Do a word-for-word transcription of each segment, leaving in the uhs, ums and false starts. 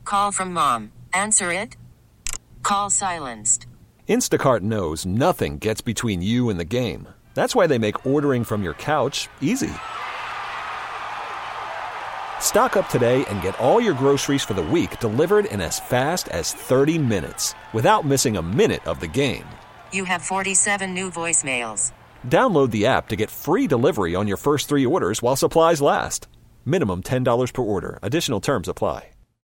Call from mom. Answer it. Call silenced. Instacart knows nothing gets between you and the game. That's why they make ordering from your couch easy. Stock up today and get all your groceries for the week delivered in as fast as thirty minutes without missing a minute of the game. You have forty-seven new voicemails. Download the app to get free delivery on your first three orders while supplies last. Minimum ten dollars per order. Additional terms apply.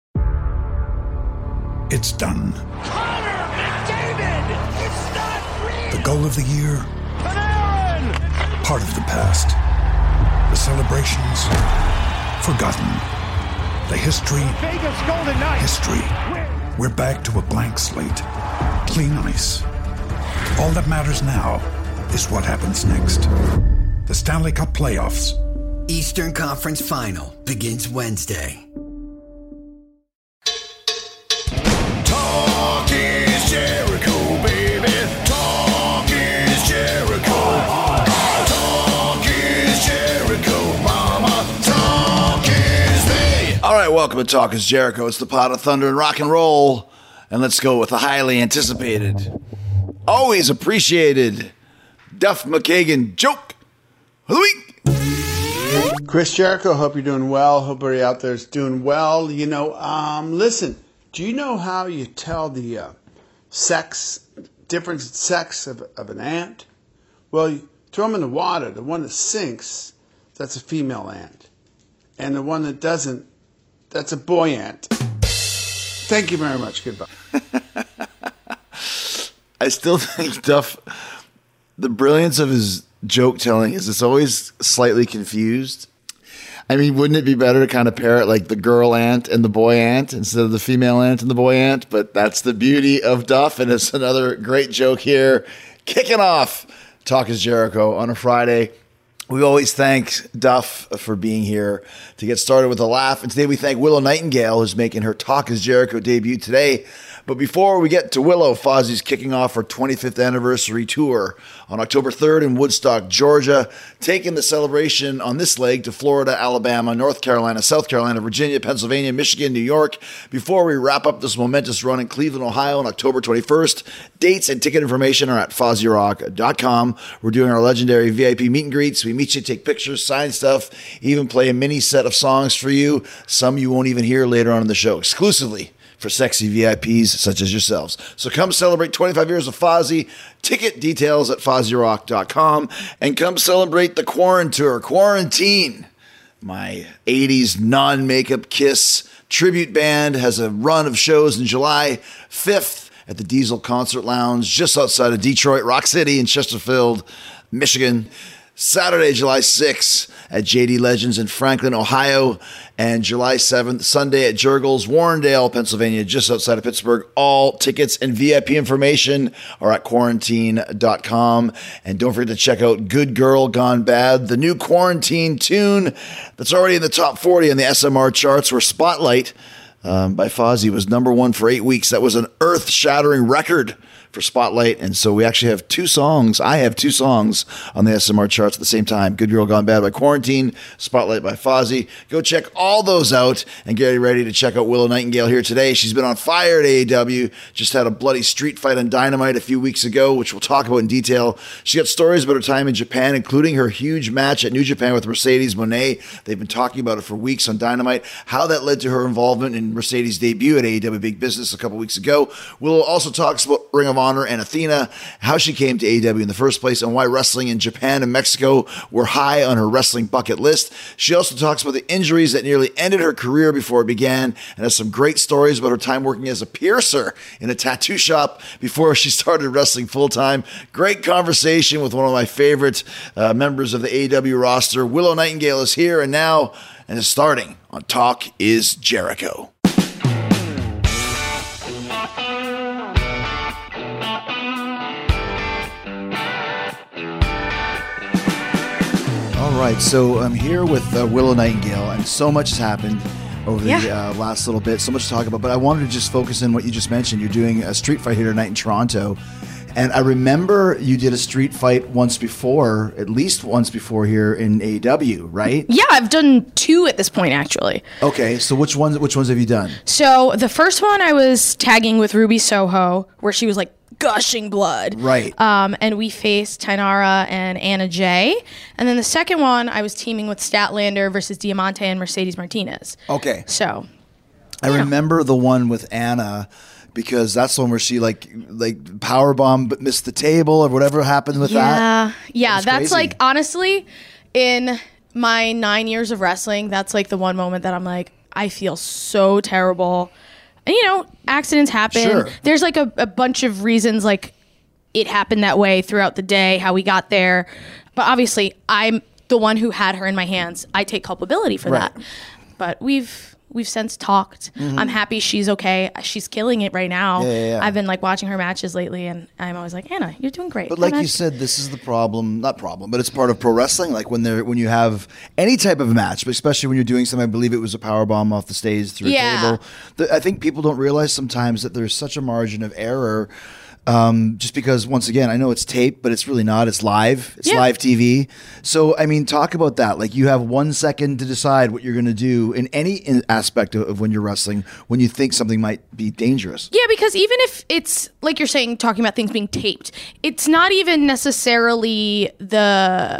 It's done. Connor McDavid! It's not real! The goal of the year. Panarin! Part of the past. The celebrations. Forgotten. The history. Vegas Golden Knights. History. We're back to a blank slate. Clean ice. All that matters now is what happens next. The Stanley Cup playoffs. Eastern Conference Final begins Wednesday. Talk is Jericho, baby. Talk is Jericho. Talk is Jericho, mama. Talk is me. All right, welcome to Talk is Jericho. It's the pot of thunder and rock and roll. And let's go with the highly anticipated, always appreciated Duff McKagan joke of the week. Chris Jericho, hope you're doing well. Hope everybody out there is doing well. You know, um, listen, do you know how you tell the uh, sex, difference in sex of, of an ant? Well, you throw them in the water. The one that sinks, that's a female ant. And the one that doesn't, that's a boy ant. Thank you very much. Goodbye. I still think Duff, the brilliance of his joke telling is it's always slightly confused. I mean, wouldn't it be better to kind of pair it like the girl ant and the boy ant instead of the female ant and the boy ant? But that's the beauty of Duff, and it's another great joke here. Kicking off Talk is Jericho on a Friday. We always thank Duff for being here to get started with a laugh. And today we thank Willow Nightingale, who's making her Talk is Jericho debut today. But before we get to Willow, Fozzie's kicking off her twenty-fifth anniversary tour on October third in Woodstock, Georgia, taking the celebration on this leg to Florida, Alabama, North Carolina, South Carolina, Virginia, Pennsylvania, Michigan, New York, before we wrap up this momentous run in Cleveland, Ohio on October twenty-first. Dates and ticket information are at fozzie rock dot com. We're doing our legendary V I P meet and greets. We meet you, take pictures, sign stuff, even play a mini set of songs for you. Some you won't even hear later on in the show, exclusively for sexy V I Ps such as yourselves. So come celebrate twenty-five years of Fozzie. Ticket details at fozzie rock dot com. And come celebrate the Quarantour. Quarantine, my eighties non-makeup Kiss tribute band, has a run of shows in July fifth at the Diesel Concert Lounge just outside of Detroit, Rock City in Chesterfield, Michigan. Saturday, July sixth at J D Legends in Franklin, Ohio, and July seventh, Sunday at Jurgles, Warrendale, Pennsylvania, just outside of Pittsburgh. All tickets and V I P information are at quarantine dot com. And don't forget to check out Good Girl Gone Bad, the new Quarantine tune that's already in the top forty on the S M R charts, where Spotlight um, by Fozzie was number one for eight weeks. That was an earth-shattering record for Spotlight, and so we actually have two songs. I have two songs on the S M R charts at the same time. Good Girl Gone Bad by Quarantine, Spotlight by Fozzie. Go check all those out and get ready to check out Willow Nightingale here today. She's been on fire at A E W, just had a bloody street fight on Dynamite a few weeks ago, which we'll talk about in detail. She got stories about her time in Japan, including her huge match at New Japan with Mercedes Moné. They've been talking about it for weeks on Dynamite, how that led to her involvement in Mercedes' debut at A E W Big Business a couple weeks ago. Willow also talks about Ring of Honor and Athena, how she came to A E W in the first place, and why wrestling in Japan and Mexico were high on her wrestling bucket list. She also talks about the injuries that nearly ended her career before it began, and has some great stories about her time working as a piercer in a tattoo shop before she started wrestling full-time. Great conversation with one of my favorite uh, members of the A E W roster. Willow Nightingale is here and now, and is starting on Talk is Jericho. All right, so I'm here with uh, Willow Nightingale, and so much has happened over the yeah. uh, last little bit, so much to talk about, but I wanted to just focus on what you just mentioned. You're doing a street fight here tonight in Toronto, And I remember you did a street fight once before, at least once before here in A E W, right? Yeah, I've done two at this point, actually. Okay, so which ones which ones have you done? So the first one I was tagging with Ruby Soho, where she was like gushing blood. Right. Um, and we faced Tainara and Anna Jay. And then the second one, I was teaming with Statlander versus Diamante and Mercedes Martinez. Okay. So, I yeah. remember the one with Anna because that's the one where she like like power bomb but missed the table or whatever happened with yeah. that. Yeah, That's that's crazy. like, honestly, in my nine years of wrestling, that's like the one moment that I'm like, I feel so terrible. And, you know, accidents happen. Sure. There's like a, a bunch of reasons like it happened that way throughout the day, how we got there. But obviously, I'm the one who had her in my hands. I take culpability for Right. that. But we've we've since talked. Mm-hmm. I'm happy she's okay. She's killing it right now. Yeah, yeah, yeah. I've been like watching her matches lately, and I'm always like, Anna, you're doing great. But like Have you a- said, this is the problem, not problem, but it's part of pro wrestling. Like when they're when you have any type of match, but especially when you're doing something, I believe it was a power bomb off the stage through Yeah. a table. The, I think people don't realize sometimes that there's such a margin of error. Um, just because, once again, I know it's taped, but it's really not. It's live. It's Yeah. live T V. So, I mean, talk about that. Like, you have one second to decide what you're going to do in any in- aspect of, of when you're wrestling when you think something might be dangerous. Yeah, because even if it's like you're saying, talking about things being taped, it's not even necessarily the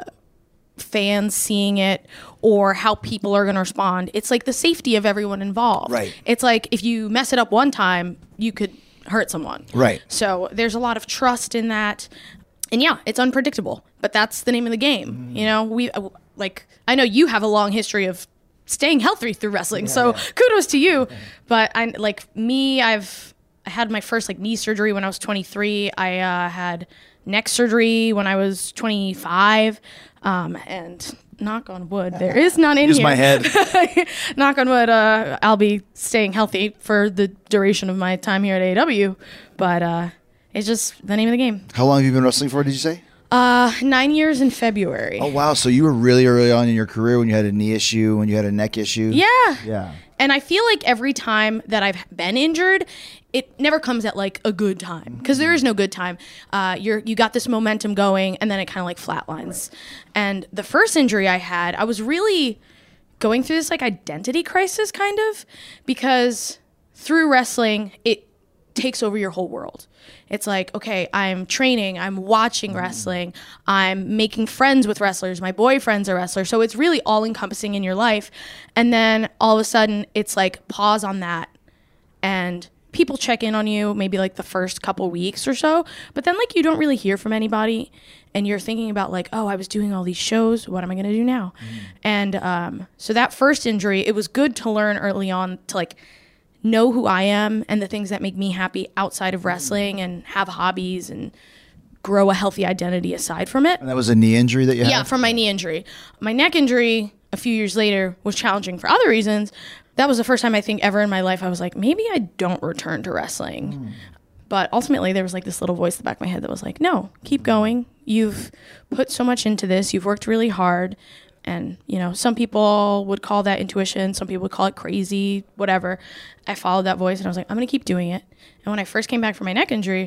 fans seeing it or how people are going to respond. It's like the safety of everyone involved. Right. It's like if you mess it up one time, you could hurt someone. Right. So there's a lot of trust in that. And yeah, it's unpredictable, but that's the name of the game. You know, we uh, like, I know you have a long history of staying healthy through wrestling. so kudos to you. But I like me, I've, I had my first like knee surgery when I was twenty-three. I uh, had neck surgery when I was twenty-five. Um, and knock on wood, there is none in Use here. my head. Knock on wood, uh, I'll be staying healthy for the duration of my time here at A E W. But uh, it's just the name of the game. How long have you been wrestling for, did you say? Uh, nine years in February. Oh, wow. So you were really early on in your career when you had a knee issue, when you had a neck issue? Yeah. Yeah. And I feel like every time that I've been injured, it never comes at like a good time because there is no good time. Uh, you're you got this momentum going, and then it kind of like flatlines. And the first injury I had, I was really going through this like identity crisis, kind of, because through wrestling, it takes over your whole world. It's like, okay, I'm training, I'm watching wrestling, I'm making friends with wrestlers, my boyfriend's a wrestler. So it's really all encompassing in your life. And then all of a sudden it's like pause on that and people check in on you maybe like the first couple weeks or so, but then like you don't really hear from anybody and you're thinking about like, oh, I was doing all these shows, what am I going to do now? Mm. And um, so that first injury, it was good to learn early on to like know who I am and the things that make me happy outside of wrestling and have hobbies and grow a healthy identity aside from it. And that was a knee injury that you had? Yeah, from my knee injury. My neck injury a few years later was challenging for other reasons. That was the first time I think ever in my life I was like, maybe I don't return to wrestling. Mm. But ultimately there was like this little voice in the back of my head that was like, no, keep going. You've put so much into this. You've worked really hard. And, you know, some people would call that intuition. Some people would call it crazy, whatever. I followed that voice and I was like, I'm going to keep doing it. And when I first came back from my neck injury,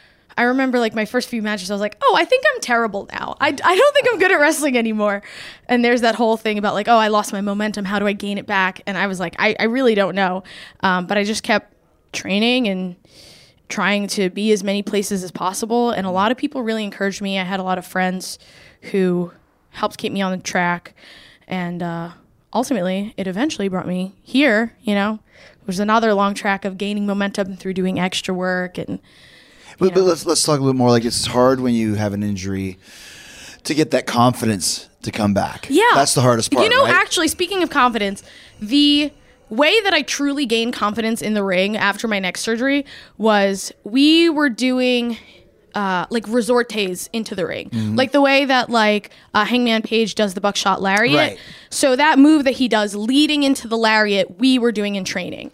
I remember like my first few matches, I was like, oh, I think I'm terrible now. I, I don't think I'm good at wrestling anymore. And there's that whole thing about like, oh, I lost my momentum. How do I gain it back? And I was like, I, I really don't know. Um, but I just kept training and trying to be as many places as possible. And a lot of people really encouraged me. I had a lot of friends who helped keep me on the track. And uh, ultimately, it eventually brought me here, you know. It was another long track of gaining momentum through doing extra work. And But, but let's let's talk a little more. Like, it's hard when you have an injury to get that confidence to come back. Yeah. That's the hardest part, You know, right? actually, speaking of confidence, the way that I truly gained confidence in the ring after my neck surgery was we were doing uh, like resortes into the ring. Mm-hmm. Like the way that like uh, Hangman Page does the buckshot lariat. Right. So that move that he does leading into the lariat, we were doing in training.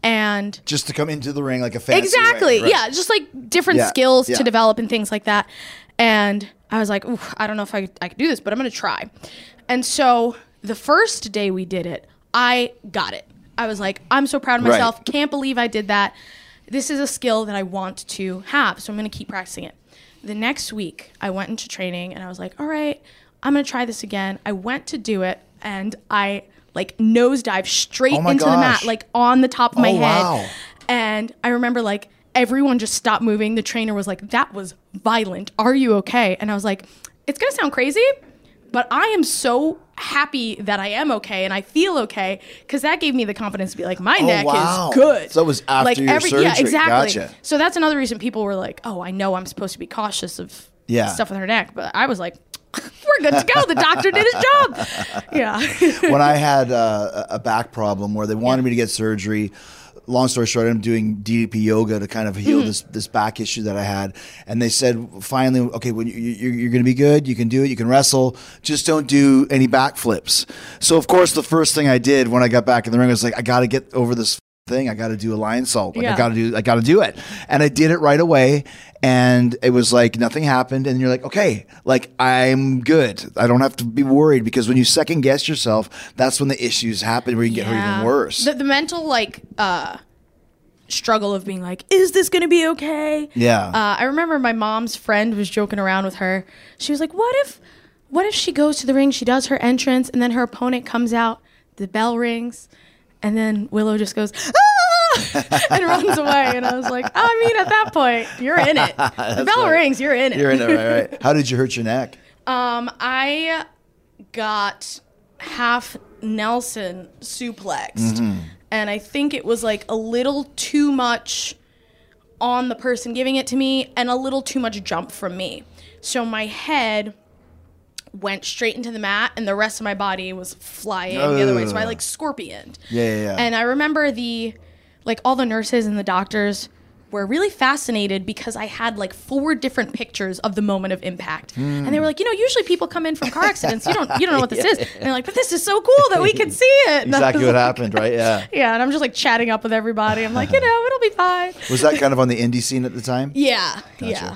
And just to come into the ring like a fancy exactly, way, right? yeah, just like different Yeah, skills yeah. to develop and things like that. And I was like, ooh, I don't know if I, I could do this, but I'm going to try. And so the first day we did it, I got it. I was like, I'm so proud of myself. Right. Can't believe I did that. This is a skill that I want to have, so I'm going to keep practicing it. The next week, I went into training and I was like, all right, I'm going to try this again. I went to do it and I like nosedive straight Oh my into the mat, gosh. like on the top of my Oh, head. wow. And I remember like everyone just stopped moving. The trainer was like, that was violent. Are you okay? And I was like, it's going to sound crazy, but I am so happy that I am okay and I feel okay because that gave me the confidence to be like, my Oh, neck wow. is good. So it was after like your Yeah, surgery. exactly. Gotcha. So that's another reason people were like, oh, I know I'm supposed to be cautious of Yeah. stuff with her neck. But I was like, we're good to go. The doctor did his job. Yeah. When I had uh, a back problem where they wanted me to get surgery, long story short, I'm doing D D P yoga to kind of heal Mm-hmm. this this back issue that I had. And they said, finally, okay, when you, you, you're going to be good, you can do it, you can wrestle, just don't do any back flips. So, of course, the first thing I did when I got back in the ring was like, I got to get over this thing. I got to do a lion salt. Like, Yeah. I got to do, I got to do it. And I did it right away. And it was like nothing happened. And you're like, okay, like I'm good. I don't have to be worried because when you second guess yourself, that's when the issues happen where you get hurt even worse. The, the mental like uh, struggle of being like, is this going to be okay? Yeah. Uh, I remember my mom's friend was joking around with her. She was like, what if, what if she goes to the ring, she does her entrance, and then her opponent comes out, the bell rings, and then Willow just goes, ah! and runs away. And I was like, I mean, at that point, you're in it. The bell right. rings, you're in it. You're in it, right, right. How did you hurt your neck? Um, I got half Nelson suplexed, Mm-hmm. and I think it was like a little too much on the person giving it to me and a little too much jump from me. So my head went straight into the mat and the rest of my body was flying the other way. So I like scorpioned. Yeah, yeah, yeah. And I remember the, like all the nurses and the doctors were really fascinated because I had like four different pictures of the moment of impact. Hmm. And they were like, you know, usually people come in from car accidents. You don't you don't know what this is. And they're like, but this is so cool that we can see it. And I Exactly was what like- happened, right? Yeah. Yeah, and I'm just like chatting up with everybody. I'm like, you know, it'll be fine. Was that kind of on the indie scene at the time? Yeah, yeah.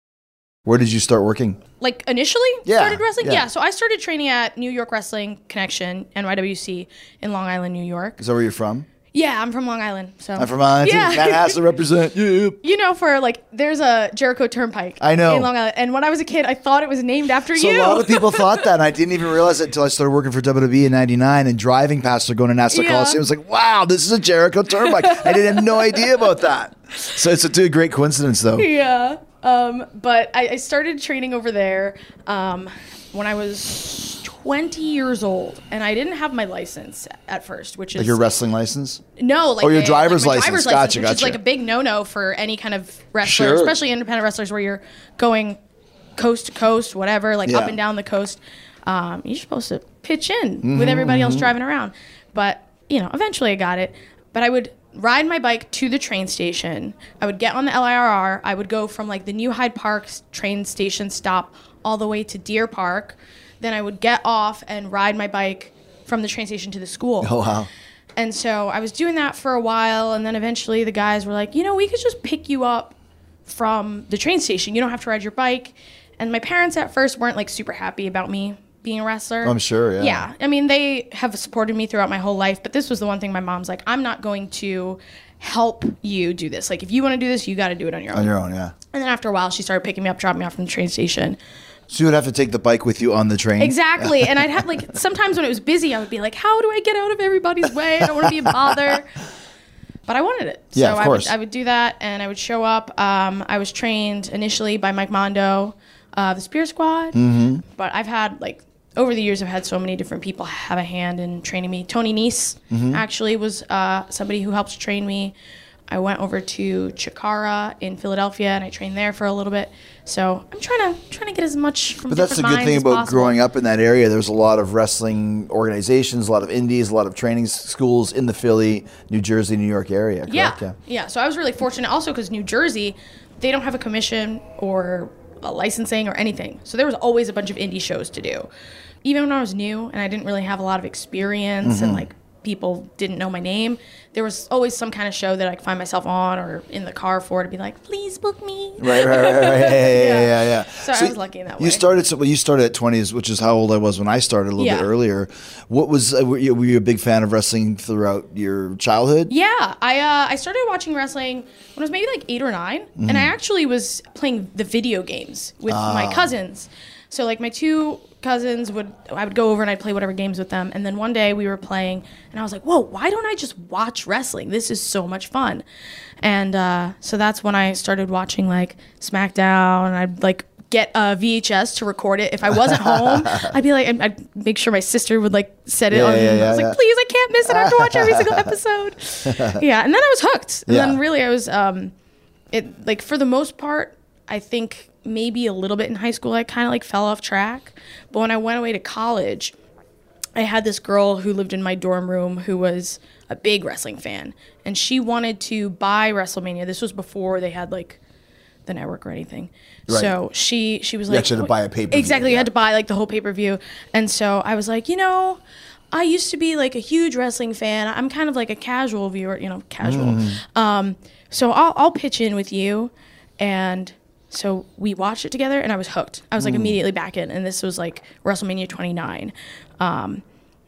Where did you start working? Like initially Yeah, started wrestling? yeah. Yeah. So I started training at New York Wrestling Connection, N Y W C, in Long Island, New York. Is that where you're from? Yeah, I'm from Long Island. So I'm from Island. Yeah. That has to represent you. You know, for like, there's a Jericho Turnpike. I know. In Long Island. And when I was a kid, I thought it was named after So you. a lot of people thought that, and I didn't even realize it until I started working for W W E in ninety-nine and driving past her going to Nassau Yeah. Coliseum. I was like, wow, this is a Jericho Turnpike. I didn't have no idea about that. So it's a great coincidence, though. Yeah. Um, but I, I started training over there um, when I was twenty years old, and I didn't have my license at first, which is Like your wrestling license? no, like Oh, your a- driver's like my license. driver's Gotcha, license, which is gotcha. like a big no-no for any kind of wrestler, Sure. especially independent wrestlers where you're going coast to coast, whatever, like up Yeah. and down the coast. Um, you're supposed to pitch in Mm-hmm, with everybody else driving around. But, you know, eventually I got it. But I would ride my bike to the train station. I would get on the L I R R. I would go from like the New Hyde Park s- train station stop all the way to Deer Park. Then I would get off and ride my bike from the train station to the school. Oh, wow. And so I was doing that for a while, and then eventually the guys were like, you know, we could just pick you up from the train station. You don't have to ride your bike. And my parents at first weren't like super happy about me being a wrestler. I'm sure, yeah. Yeah. I mean, they have supported me throughout my whole life, but this was the one thing my mom's like, I'm not going to help you do this. Like, if you want to do this, you got to do it on your own. On your own, yeah. And then after a while, she started picking me up, dropping me off from the train station. So you would have to take the bike with you on the train? Exactly. And I'd have like, sometimes when it was busy, I would be like, how do I get out of everybody's way? I don't want to be a bother. But I wanted it. Yeah, so of I course. would I would do that, and I would show up. Um, I was trained initially by Mike Mondo, uh, the Spear Squad. Mm-hmm. But I've had like over the years, I've had so many different people have a hand in training me. Tony Nese Mm-hmm. actually was uh, somebody who helped train me. I went over to Chikara in Philadelphia, and I trained there for a little bit. So I'm trying to trying to get as much from But that's the different good thing minds as about possible. growing up in that area. There's a lot of wrestling organizations, a lot of indies, a lot of training s- schools in the Philly, New Jersey, New York area. Correct? Yeah, yeah. So I was really fortunate also because New Jersey, they don't have a commission or a licensing or anything. So there was always a bunch of indie shows to do. Even when I was new and I didn't really have a lot of experience Mm-hmm. and like people didn't know my name, there was always some kind of show that I could find myself on or in the car for to be like, please book me. Right, right, right, right. Yeah, yeah, yeah, yeah, yeah. So, so I was lucky in that way. You started, so, well, you started at twenties, which is how old I was when I started a little Yeah. bit earlier. What was, uh, were, you, were you a big fan of wrestling throughout your childhood? Yeah, I uh, I started watching wrestling when I was maybe like eight or nine, Mm-hmm. and I actually was playing the video games with Ah. my cousins. So like my two cousins would, I would go over and I'd play whatever games with them, and then one day we were playing, and I was like, whoa, why don't I just watch wrestling? This is so much fun. And uh, so that's when I started watching like SmackDown, and I'd like get a V H S to record it. If I wasn't home, I'd be like, I'd, I'd make sure my sister would like set it Yeah, on. yeah, yeah, I was like, yeah. please, I can't miss it. I have to watch every single episode. Yeah, and then I was hooked. And Yeah. then really I was, um, it like for the most part, I think maybe a little bit in high school, I kind of like fell off track. But when I went away to college, I had this girl who lived in my dorm room who was a big wrestling fan, and she wanted to buy WrestleMania. This was before they had like the network or anything. Right. So she she was You like, actually had to buy a pay-per-view, Exactly, you yeah. had to buy like the whole pay per view. And so I was like, you know, I used to be like a huge wrestling fan. I'm kind of like a casual viewer, you know, casual. Mm. Um, so I'll I'll pitch in with you, and so we watched it together, and I was hooked. I was like Mm. immediately back in, and this was like WrestleMania twenty-nine. Um,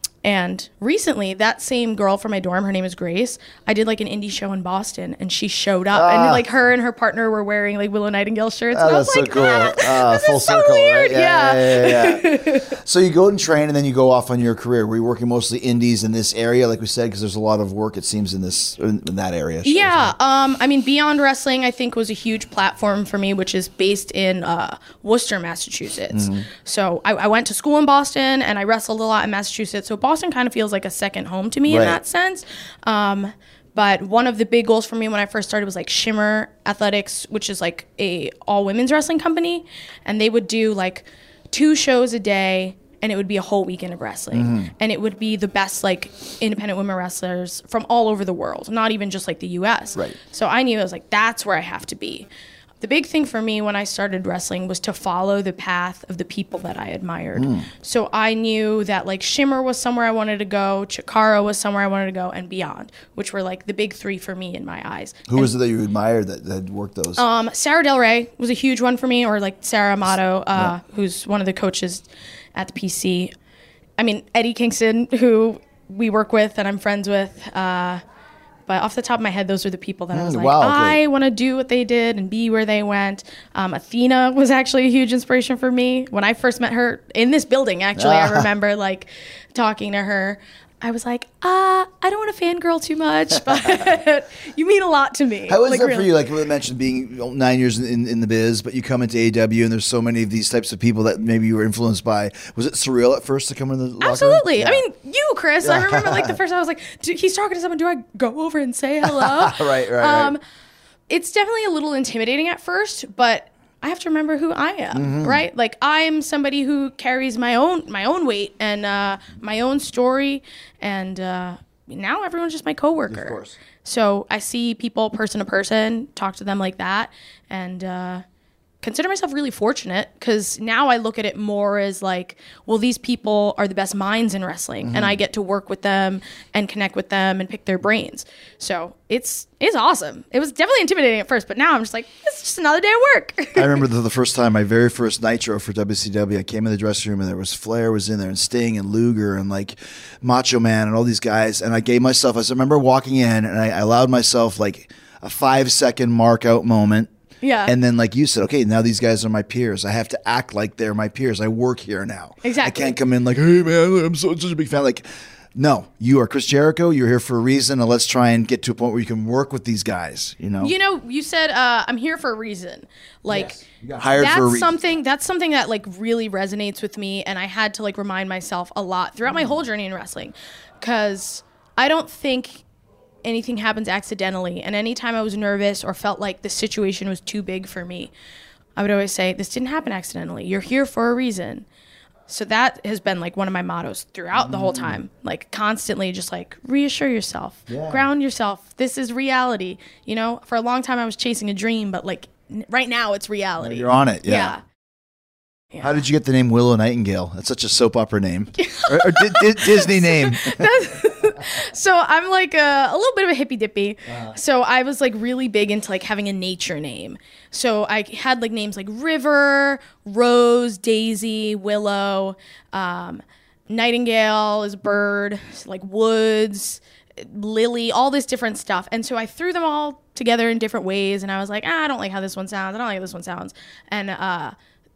and recently, that same girl from my dorm, her name is Grace, I did like an indie show in Boston, and she showed up, and like her and her partner were wearing like Willow Nightingale shirts. Oh, and I was that's so like, cool. ah, Ah, this full is so circle, weird. right? Yeah, Yeah. yeah, yeah, yeah. So you go and train, and then you go off on your career. Were you working mostly indies in this area, like we said, because there's a lot of work, it seems, in this in, in that area? Sure. Yeah, um, I mean, Beyond Wrestling, I think, was a huge platform for me, which is based in uh, Worcester, Massachusetts. Mm-hmm. So I, I went to school in Boston, and I wrestled a lot in Massachusetts. So Boston kind of feels like a second home to me Right. in that sense. Um, but one of the big goals for me when I first started was like Shimmer Athletics, which is like a all women's wrestling company, and they would do like two shows a day. And it would be a whole weekend of wrestling. Mm-hmm. And it would be the best, like, independent women wrestlers from all over the world, not even just, like, the U S. Right. So I knew, I was like, that's where I have to be. The big thing for me when I started wrestling was to follow the path of the people that I admired. Mm. So I knew that, like, Shimmer was somewhere I wanted to go, Chikara was somewhere I wanted to go, and Beyond, which were, like, the big three for me in my eyes. Who And, was it that you admired that, that worked those? Um, Sarah Del Rey was a huge one for me, or, like, Sarah Amato, uh, who's one of the coaches at the P C. I mean, Eddie Kingston, who we work with and I'm friends with. Uh, but off the top of my head, those are the people that I was Mm, like, wow, I okay. want to do what they did and be where they went. Um, Athena was actually a huge inspiration for me. When I first met her in this building, actually, I remember like talking to her. I was like, uh, I don't want to fangirl too much, but you mean a lot to me. How was like, that really. for you? Like we mentioned, being nine years in, in the biz, but you come into A E W, and there's so many of these types of people that maybe you were influenced by. Was it surreal at first to come in the locker room? Absolutely. Yeah. I mean, you, Chris. I remember like the first time I was like, do, he's talking to someone. Do I go over and say hello? right, right, Um, right. It's definitely a little intimidating at first, but I have to remember who I am, Mm-hmm. right? Like I'm somebody who carries my own my own weight and uh, my own story, and uh, now everyone's just my coworker. Of course. So I see people person to person, talk to them like that, and uh, consider myself really fortunate because now I look at it more as like, well, these people are the best minds in wrestling, Mm-hmm. and I get to work with them and connect with them and pick their brains. So it's it's awesome. It was definitely intimidating at first, but now I'm just like, it's just another day of work. I remember the, the first time, my very first Nitro for W C W, I came in the dressing room and there was Flair was in there and Sting and Luger and like Macho Man and all these guys. And I gave myself, I just remember walking in and I, I allowed myself like a five second mark out moment. Yeah. And then like you said, okay, now these guys are my peers. I have to act like they're my peers. I work here now. Exactly. I can't come in like, hey man, I'm so, such a big fan. Like, no, you are Chris Jericho. You're here for a reason. And let's try and get to a point where you can work with these guys, you know? You know, you said uh, I'm here for a reason. Like You got hired that's for a reason. something that's something that like really resonates with me, and I had to like remind myself a lot throughout my whole journey in wrestling, because I don't think anything happens accidentally. And anytime I was nervous or felt like the situation was too big for me, I would always say, this didn't happen accidentally. You're here for a reason. So that has been like one of my mottos throughout the whole time, like constantly just like reassure yourself, Yeah. ground yourself. This is reality. You know, for a long time I was chasing a dream, but like n- right now it's reality. You're on it, yeah. Yeah. How did you get the name Willow Nightingale? That's such a soap opera name. or or di- di- Disney name. That's, So I'm like a, a little bit of a hippy dippy. Uh-huh. So I was like really big into like having a nature name. So I had like names like River, Rose, Daisy, Willow, um, Nightingale is bird, like Woods, Lily, all this different stuff. And so I threw them all together in different ways. And I was like, ah, I don't like how this one sounds. I don't like how this one sounds. And uh,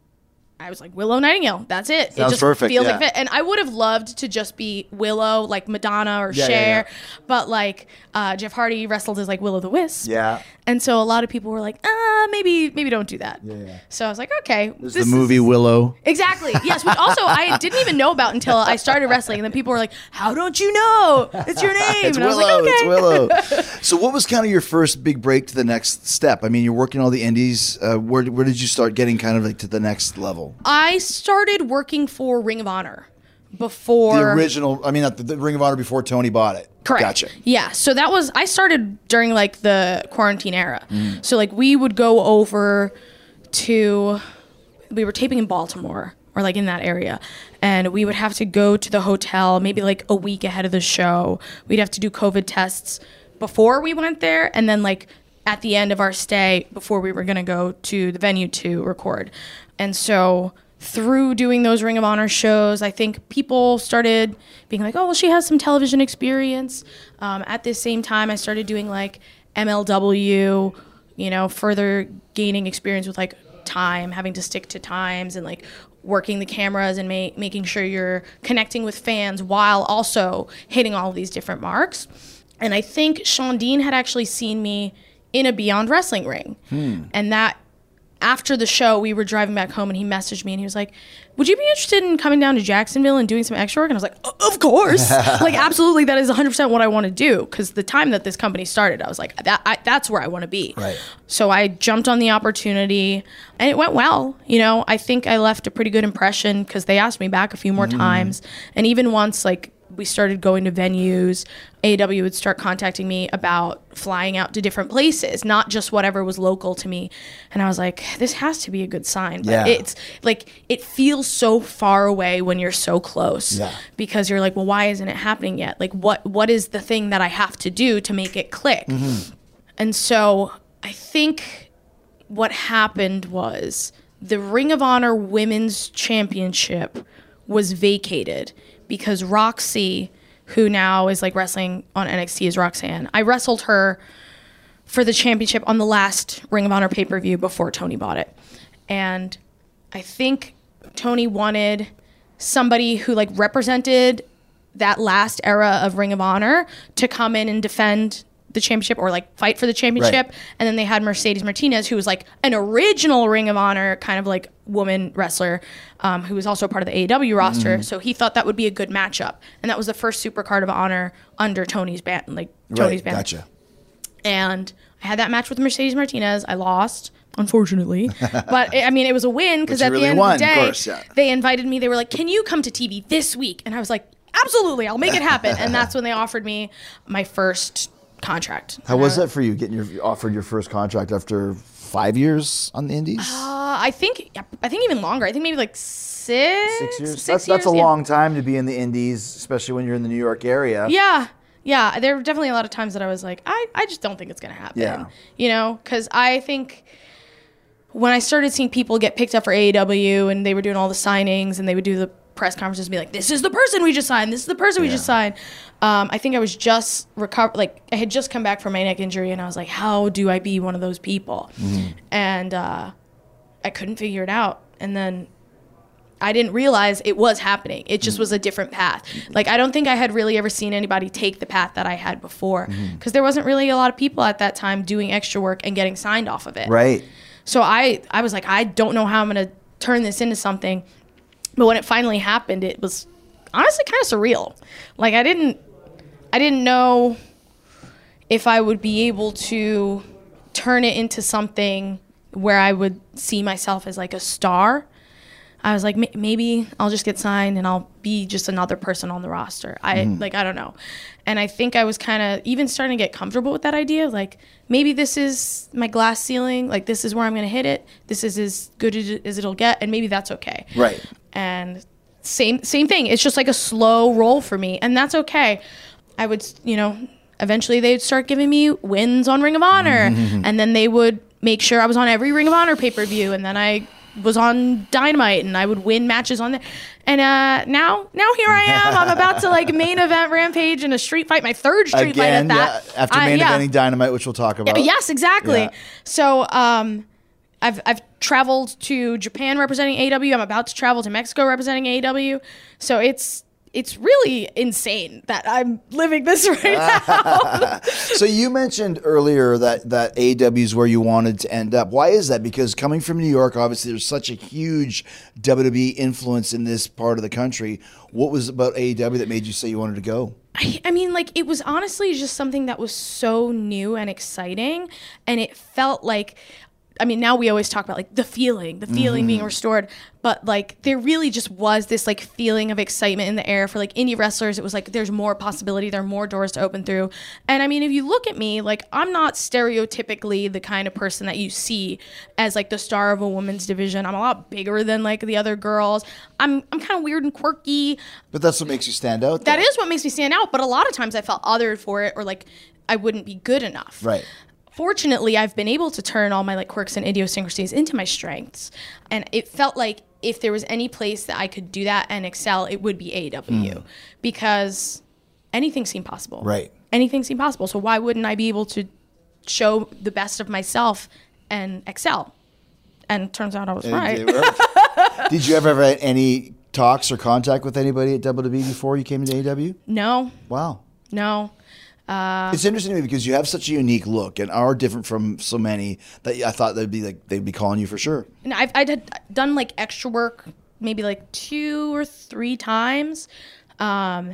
I was like, Willow Nightingale. That's it. Sounds it just perfect, feels yeah. like fit. And I would have loved to just be Willow, like Madonna or Yeah, Cher. yeah, yeah. But like uh, Jeff Hardy wrestled as like Will o' the Wisp. Yeah. And so a lot of people were like, ah, maybe maybe don't do that. Yeah, yeah. So I was like, okay. There's this the movie is- Willow. Exactly. Yes. Which also I didn't even know about until I started wrestling. And then people were like, how don't you know? It's your name. It's and Willow. I was like, okay. It's Willow. So what was kind of your first big break to the next step? I mean, you're working all the indies. Uh, where, where did you start getting kind of like to the next level? I started working for Ring of Honor before. The original, I mean, not the, the Ring of Honor before Tony bought it. Correct. Gotcha. Yeah. So that was, I started during like the quarantine era. Mm. So like we would go over to, we were taping in Baltimore or like in that area. And we would have to go to the hotel maybe like a week ahead of the show. We'd have to do COVID tests before we went there. And then like at the end of our stay before we were going to go to the venue to record. And so through doing those Ring of Honor shows, I think people started being like, oh, well, she has some television experience. Um, at this same time, I started doing like M L W, you know, further gaining experience with like time, having to stick to times and like working the cameras and ma- making sure you're connecting with fans while also hitting all of these different marks. And I think Sean Dean had actually seen me in a Beyond Wrestling ring. Hmm. And that after the show, we were driving back home and he messaged me and he was like, would you be interested in coming down to Jacksonville and doing some extra work? And I was like, of course. Like, absolutely. That is one hundred percent what I want to do. Because the time that this company started, I was like, that I, that's where I want to be. Right. So I jumped on the opportunity and it went well. You know, I think I left a pretty good impression because they asked me back a few more mm. times. And even once, like, we started going to venues, A E W would start contacting me about flying out to different places, not just whatever was local to me. And I was like, this has to be a good sign. But yeah. it's like, it feels so far away when you're so close yeah. because you're like, well, why isn't it happening yet? Like, what what is the thing that I have to do to make it click? Mm-hmm. And so I think what happened was the Ring of Honor Women's Championship was vacated because Roxy, who now is like wrestling on N X T as Roxanne, I wrestled her for the championship on the last Ring of Honor pay-per-view before Tony bought it. And I think Tony wanted somebody who like represented that last era of Ring of Honor to come in and defend the championship or like fight for the championship. Right. And then they had Mercedes Martinez, who was like an original Ring of Honor kind of like woman wrestler, um, who was also part of the A E W roster. Mm-hmm. So he thought that would be a good matchup. And that was the first Super Card of Honor under Tony's ban, like Tony's right. ban. Gotcha. And I had that match with Mercedes Martinez. I lost, unfortunately. But I mean, it was a win because at really the end won, of the day, of course, yeah. they invited me. They were like, can you come to T V this week? And I was like, absolutely, I'll make it happen. And that's when they offered me my first contract. How was that for you, getting your offered your first contract after five years on the Indies? Uh, I think I think even longer. I think maybe like six. Six years. Six that's years, that's a yeah. long time to be in the Indies, especially when you're in the New York area. Yeah. Yeah, there were definitely a lot of times that I was like, I, I just don't think it's going to happen. Yeah. You know, because I think when I started seeing people get picked up for A E W and they were doing all the signings and they would do the press conferences and be like, this is the person we just signed. This is the person we Yeah. just signed. Um, I think I was just recover, like I had just come back from my neck injury and I was like, how do I be one of those people? Mm-hmm. And uh, I couldn't figure it out. And then I didn't realize it was happening. It just was a different path. Like, I don't think I had really ever seen anybody take the path that I had before because mm-hmm. there wasn't really a lot of people at that time doing extra work and getting signed off of it. Right. So I, I was like, I don't know how I'm going to turn this into something. But when it finally happened, it was honestly kind of surreal. Like, I didn't, I didn't know if I would be able to turn it into something where I would see myself as like a star. I was like, maybe I'll just get signed and I'll be just another person on the roster. I mm-hmm. like, I don't know. And I think I was kind of even starting to get comfortable with that idea. Like, maybe this is my glass ceiling. Like, this is where I'm going to hit it. This is as good as it'll get. And maybe that's okay. Right. And same, same thing. It's just like a slow roll for me. And that's okay. I would, you know, eventually they'd start giving me wins on Ring of Honor. Mm-hmm. And then they would make sure I was on every Ring of Honor pay-per-view. And then I was on Dynamite and I would win matches on there. And uh, now, now here I am. I'm about to like main event Rampage in a street fight, my third street Again, fight at that. Yeah, after main uh, yeah. eventing Dynamite, which we'll talk about. Yes, exactly. Yeah. So um, I've I've traveled to Japan representing A E W. I'm about to travel to Mexico representing A E W. So it's it's really insane that I'm living this right now. So you mentioned earlier that, that A E W is where you wanted to end up. Why is that? Because coming from New York, obviously there's such a huge W W E influence in this part of the country. What was about A E W that made you say you wanted to go? I, I mean, like, it was honestly just something that was so new and exciting. And it felt like, I mean, now we always talk about like the feeling, the feeling mm-hmm. being restored, but like there really just was this like feeling of excitement in the air for like indie wrestlers. It was like there's more possibility, there are more doors to open through. And I mean, if you look at me, like I'm not stereotypically the kind of person that you see as like the star of a women's division. I'm a lot bigger than like the other girls. I'm I'm kind of weird and quirky. But that's what makes you stand out, though. That is what makes me stand out. But a lot of times I felt othered for it, or like I wouldn't be good enough. Right. Fortunately, I've been able to turn all my like quirks and idiosyncrasies into my strengths. And it felt like if there was any place that I could do that and excel, it would be A E W. Mm. Because anything seemed possible. Right. Anything seemed possible. So why wouldn't I be able to show the best of myself and excel? And turns out I was and right. Did you ever have any talks or contact with anybody at W W E before you came to A E W? No. Wow. No. Uh, it's interesting to me because you have such a unique look and are different from so many that I thought they'd be like they'd be calling you for sure. And I've I'd done like extra work maybe like two or three times, um,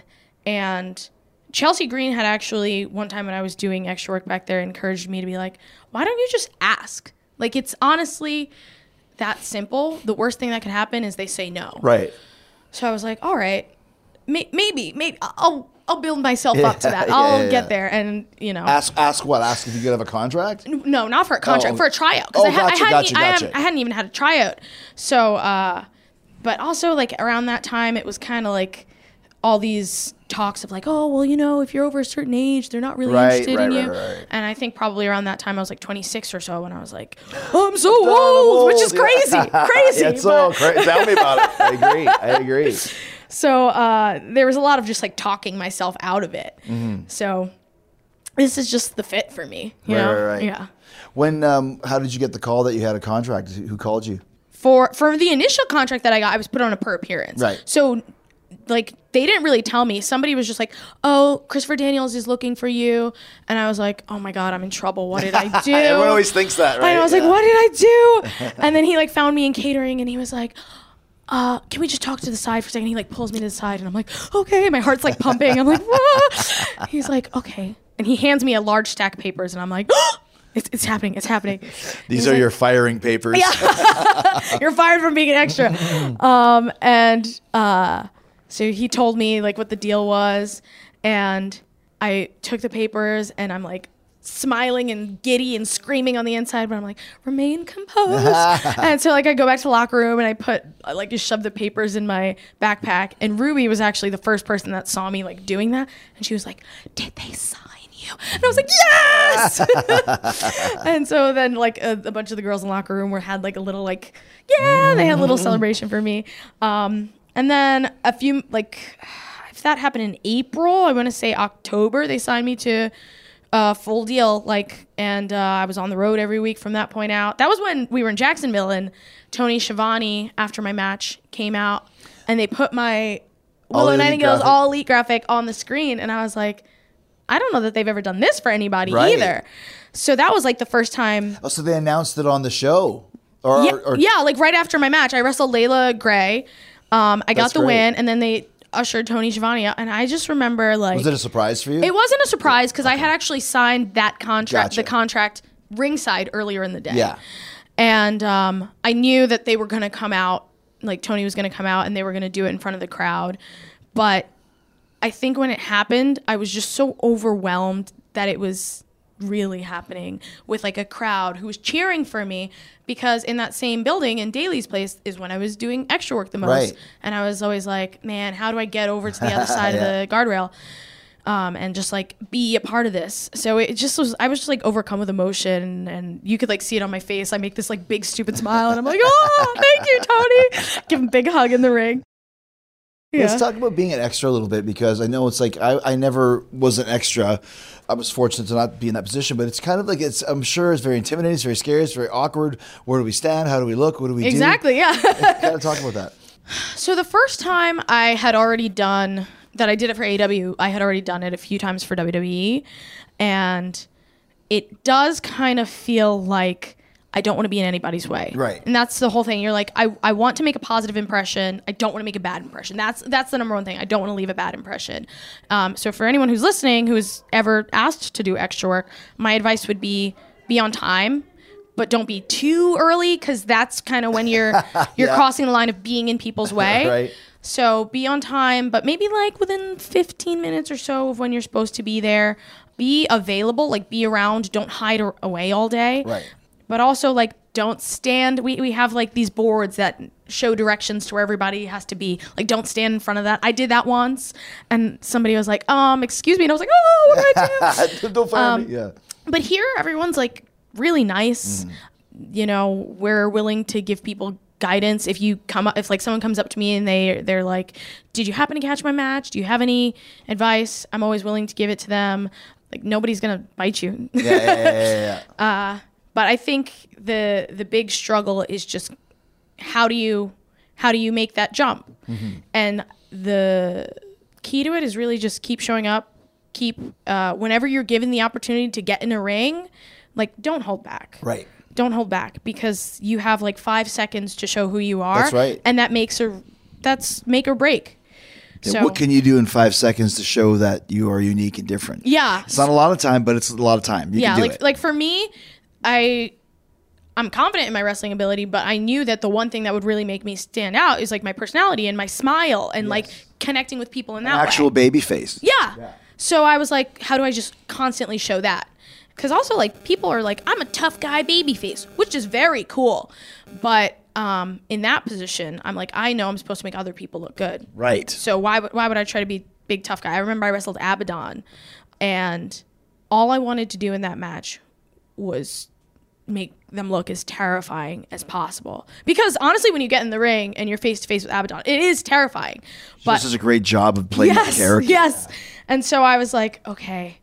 and Chelsea Green had actually one time when I was doing extra work back there encouraged me to be like, why don't you just ask? Like it's honestly that simple. The worst thing that could happen is they say no. Right. So I was like, all right, may- maybe maybe I'll. I'll build myself yeah, up to that. Yeah, I'll yeah, get yeah. there, and you know. Ask, ask what? Ask if you could have a contract? No, not for a contract, oh. for a tryout. Oh, I, ha- gotcha, I, hadn't, gotcha, I, gotcha. I hadn't even had a tryout. So, uh, but also like around that time, it was kind of like all these talks of like, oh, well, you know, if you're over a certain age, they're not really right, interested right, in right, you. Right, right. And I think probably around that time, I was like twenty-six or so, and I was like, oh, I'm so old, old, which is crazy, yeah. crazy. Yeah, it's so crazy. Tell me about it. I agree. I agree. So uh, there was a lot of just like talking myself out of it. Mm-hmm. So this is just the fit for me, you right, know? Right, right. Yeah. When, um, how did you get the call that you had a contract? Who called you? For for the initial contract that I got, I was put on a per appearance. Right. So, like, they didn't really tell me. Somebody was just like, oh, Christopher Daniels is looking for you. And I was like, oh my God, I'm in trouble. What did I do? Everyone always thinks that, right? And I was yeah. like, what did I do? And then he like found me in catering and he was like, uh, can we just talk to the side for a second? He like pulls me to the side and I'm like, okay. My heart's like pumping. I'm like, ah. He's like, okay. And he hands me a large stack of papers and I'm like, oh, it's, it's happening. It's happening. These He's are like, your firing papers. Yeah. You're fired from being an extra. Um, and uh, so he told me like what the deal was. And I took the papers and I'm like, smiling and giddy and screaming on the inside, but I'm like, remain composed. And so like I go back to the locker room and I put I, like just shove the papers in my backpack. And Ruby was actually the first person that saw me like doing that, and she was like, did they sign you? And I was like, yes. And so then like a, a bunch of the girls in the locker room were had like a little like yeah they had a little celebration for me. Um, and then a few like if that happened in April, I want to say October, they signed me to Uh, full deal, like, and uh, I was on the road every week from that point out. That was when we were in Jacksonville, and Tony Schiavone, after my match, came out, and they put my All Willow Elite Nightingale's graphic. All Elite graphic on the screen, and I was like, I don't know that they've ever done this for anybody Right. either. So that was like the first time. Oh, so they announced it on the show? Or, Yeah, or, or yeah, like right after my match, I wrestled Layla Gray. Um, I got That's the great. win, and then they ushered Tony Schiavone out, and I just remember like Was it a surprise for you? it wasn't a surprise because I had actually signed that contract, Gotcha. the contract ringside earlier in the day. Yeah. And um, I knew that they were going to come out, like Tony was going to come out and they were going to do it in front of the crowd. But I think when it happened, I was just so overwhelmed that it was really happening with like a crowd who was cheering for me, because in that same building in Daly's place is when I was doing extra work the most. Right. And I was always like, man, how do I get over to the other side Yeah. of the guardrail? um, and just like be a part of this. So it just was, I was just like overcome with emotion, and you could like see it on my face. I make this like big stupid smile, and I'm like, oh, thank you, Tony. Give him a big hug in the ring. Yeah. Let's talk about being an extra a little bit, because I know it's like I, I never was an extra. I was fortunate to not be in that position, but it's kind of like it's. I'm sure it's very intimidating. It's very scary. It's very awkward. Where do we stand? How do we look? What do we exactly, do? Exactly. Yeah. Kind of talk about that. So the first time I had already done that, I did it for A E W. I had already done it a few times for W W E, and it does kind of feel like I don't want to be in anybody's way. Right. And that's the whole thing. You're like, I, I want to make a positive impression. I don't want to make a bad impression. That's that's the number one thing. I don't want to leave a bad impression. Um, so for anyone who's listening who's ever asked to do extra work, my advice would be be on time, but don't be too early, because that's kind of when you're you're Yeah. crossing the line of being in people's way. Right. So be on time, but maybe like within fifteen minutes or so of when you're supposed to be there. Be available, like be around. Don't hide or- away all day. Right. But also, like, don't stand. We, we have, like, these boards that show directions to where everybody has to be. Like, don't stand in front of that. I did that once, and somebody was like, um, excuse me. And I was like, oh, what do I do? Don't fire Um, me. Yeah. But here, everyone's, like, really nice. You know, we're willing to give people guidance. If you come up, if, like, someone comes up to me and they, they're like, did you happen to catch my match? Do you have any advice? I'm always willing to give it to them. Like, nobody's going to bite you. Yeah, yeah, yeah, yeah, yeah. uh, But I think the the big struggle is just how do you how do you make that jump? Mm-hmm. And the key to it is really just keep showing up. Keep uh, whenever you're given the opportunity to get in a ring, like don't hold back. Right. Don't hold back, because you have like five seconds to show who you are. That's right. And that makes a that's make or break. Yeah, So what can you do in five seconds to show that you are unique and different? yeah. It's not a lot of time, but it's a lot of time. You yeah, can do like it. like for me, I I'm confident in my wrestling ability, but I knew that the one thing that would really make me stand out is like my personality and my smile and like connecting with people in that Actual way. baby face. Yeah. So I was like, how do I just constantly show that? Because also like people are like, I'm a tough guy baby face, which is very cool. But um, in that position, I'm like, I know I'm supposed to make other people look good. Right. So why would why would I try to be big tough guy? I remember I wrestled Abaddon, and all I wanted to do in that match was make them look as terrifying as possible. Because honestly, when you get in the ring and you're face to face with Abaddon, it is terrifying. She But just does a great job of playing yes, the character. yes. And so I was like, okay,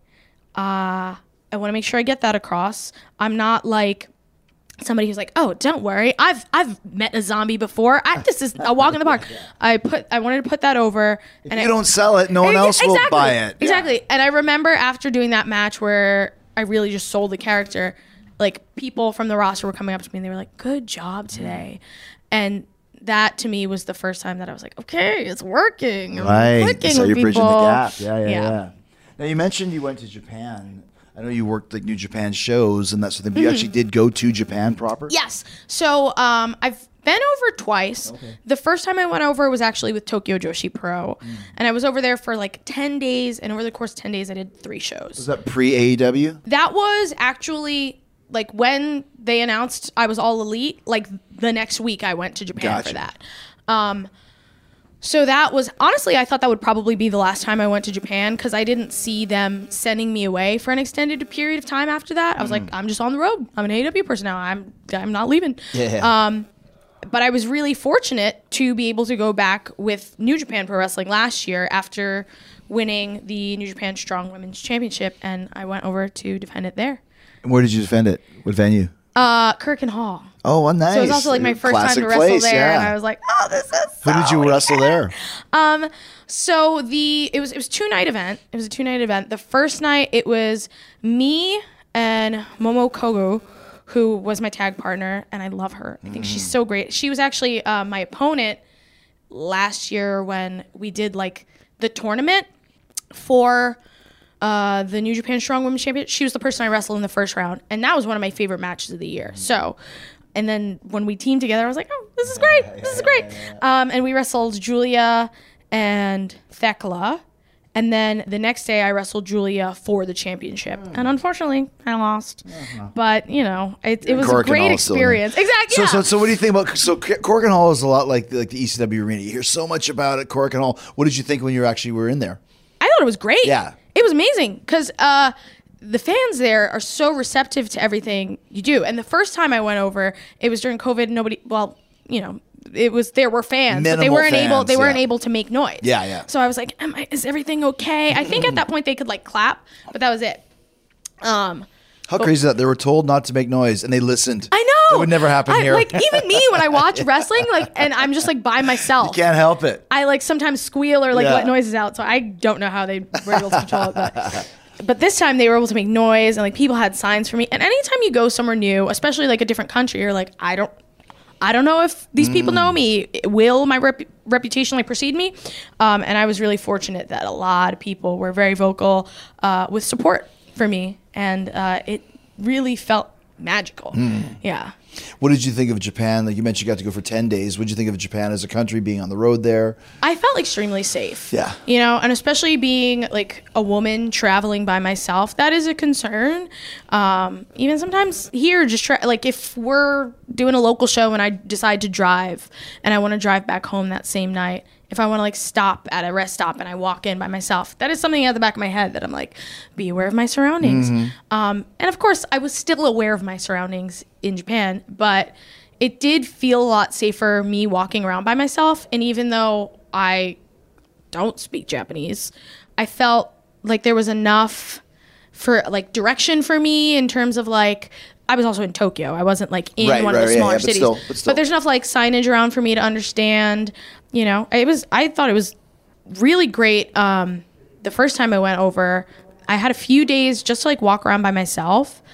uh, I want to make sure I get that across. I'm not like somebody who's like, oh, don't worry, I've I've met a zombie before. I, this is a walk in the park. I put I wanted to put that over. If and you I, don't sell it, no one and- else exactly, will buy it. Exactly. And I remember after doing that match where I really just sold the character, like people from the roster were coming up to me and they were like, good job today. And that to me was the first time that I was like, okay, it's working. I'm Right. clicking So with you're bridging the people. gap. Yeah, yeah, Yeah. yeah, Now you mentioned you went to Japan. I know you worked like New Japan shows and that sort of thing. But Mm-hmm. you actually did go to Japan proper? Yes. So um, I've been over twice. Okay. The first time I went over was actually with Tokyo Joshi Pro. Mm. And I was over there for like ten days. And over the course of ten days, I did three shows. Was that pre-A E W? That was actually like when they announced I was all elite, like the next week I went to Japan Gotcha. for that. Um, so that was, honestly, I thought that would probably be the last time I went to Japan because I didn't see them sending me away for an extended period of time after that. I was like, I'm just on the road. I'm an A E W person now. I'm I'm not leaving. Yeah. Um, but I was really fortunate to be able to go back with New Japan Pro Wrestling last year after winning the New Japan Strong Women's Championship, and I went over to defend it there. And where did you defend it? What venue? Uh, Kirk and Hall. Oh, well, nice. So it was also like my first Classic time to wrestle place, there, yeah. and I was like, "Oh, this is." So Who did you wrestle there? Um, so the it was it was two night event. It was a two night event. The first night it was me and Momo Kogo, who was my tag partner, and I love her. I think she's so great. She was actually uh, my opponent last year when we did like the tournament for uh, the New Japan Strong Women's Championship. She was the person I wrestled in the first round, and that was one of my favorite matches of the year. So, and then when we teamed together, I was like, oh, this is great. This is great. Um, and we wrestled Julia and Thekla. And then the next day, I wrestled Julia for the championship. And unfortunately, I lost. But, you know, it, it was Cork a and great Hall is still in there. experience. Exactly. So, Yeah. so, so what do you think about? So, Cork and Hall is a lot like the, like the E C W arena. You hear so much about it, Cork and Hall. What did you think when you actually were in there? I thought it was great. Yeah. It was amazing because uh, the fans there are so receptive to everything you do. And the first time I went over, it was during COVID. Nobody, well, you know, it was there were fans, Minimal but they weren't fans, able. They weren't yeah. able to make noise. Yeah, yeah. So I was like, Am I, "Is everything okay?" I think at that point they could like clap, but that was it. Um, How crazy is that? They were told not to make noise and they listened. I know That would never happen I, here. Like even me when I watch wrestling, like, and I'm just like by myself. You can't help it. I like sometimes squeal or like Yeah. let noises out. So I don't know how they were able to control it, but. But this time they were able to make noise and like people had signs for me. And anytime you go somewhere new, especially like a different country, you're like, I don't, I don't know if these people know me. Will my rep- reputation like precede me? Um, and I was really fortunate that a lot of people were very vocal uh, with support for me, and uh, it really felt magical. Yeah. What did you think of Japan? Like you mentioned, you got to go for ten days. What did you think of Japan as a country, being on the road there? I felt extremely safe. Yeah. You know, and especially being like a woman traveling by myself, that is a concern. Um, even sometimes here, just try, like if we're doing a local show and I decide to drive and I want to drive back home that same night, if I want to like stop at a rest stop and I walk in by myself, that is something at the back of my head that I'm like, be aware of my surroundings. Um, and of course, I was still aware of my surroundings in Japan, but it did feel a lot safer me walking around by myself. And even though I don't speak Japanese, I felt like there was enough for like direction for me in terms of like, I was also in Tokyo. I wasn't like in Right, one right, of the yeah, smaller yeah, but cities. still- but still. But there's enough like signage around for me to understand. You know, it was. I thought it was really great. Um, the first time I went over, I had a few days just to like walk around by myself,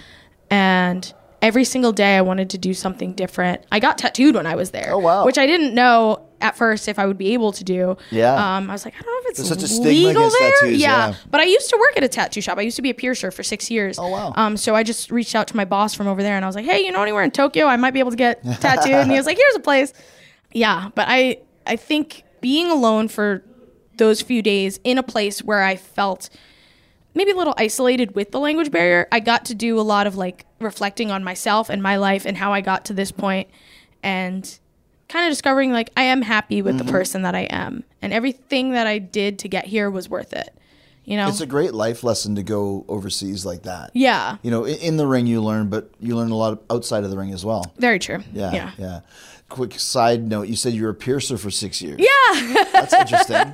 and every single day I wanted to do something different. I got tattooed when I was there. Oh, wow. Which I didn't know at first if I would be able to do. Yeah. Um, I was like, I don't know if it's There's such a stigma legal against there. tattoos, yeah. But I used to work at a tattoo shop. I used to be a piercer for six years. Oh, wow. Um, so I just reached out to my boss from over there and I was like, hey, you know anywhere in Tokyo I might be able to get tattooed? And he was like, here's a place. Yeah. But I, I think being alone for those few days in a place where I felt maybe a little isolated with the language barrier, I got to do a lot of like reflecting on myself and my life and how I got to this point, and kind of discovering like I am happy with Mm-hmm. the person that I am, and everything that I did to get here was worth it. You know? It's a great life lesson to go overseas like that. Yeah. You know, in, in the ring you learn, but you learn a lot outside of the ring as well. Very true. Yeah, Yeah. yeah. Quick side note: you said you were a piercer for six years. Yeah. That's interesting.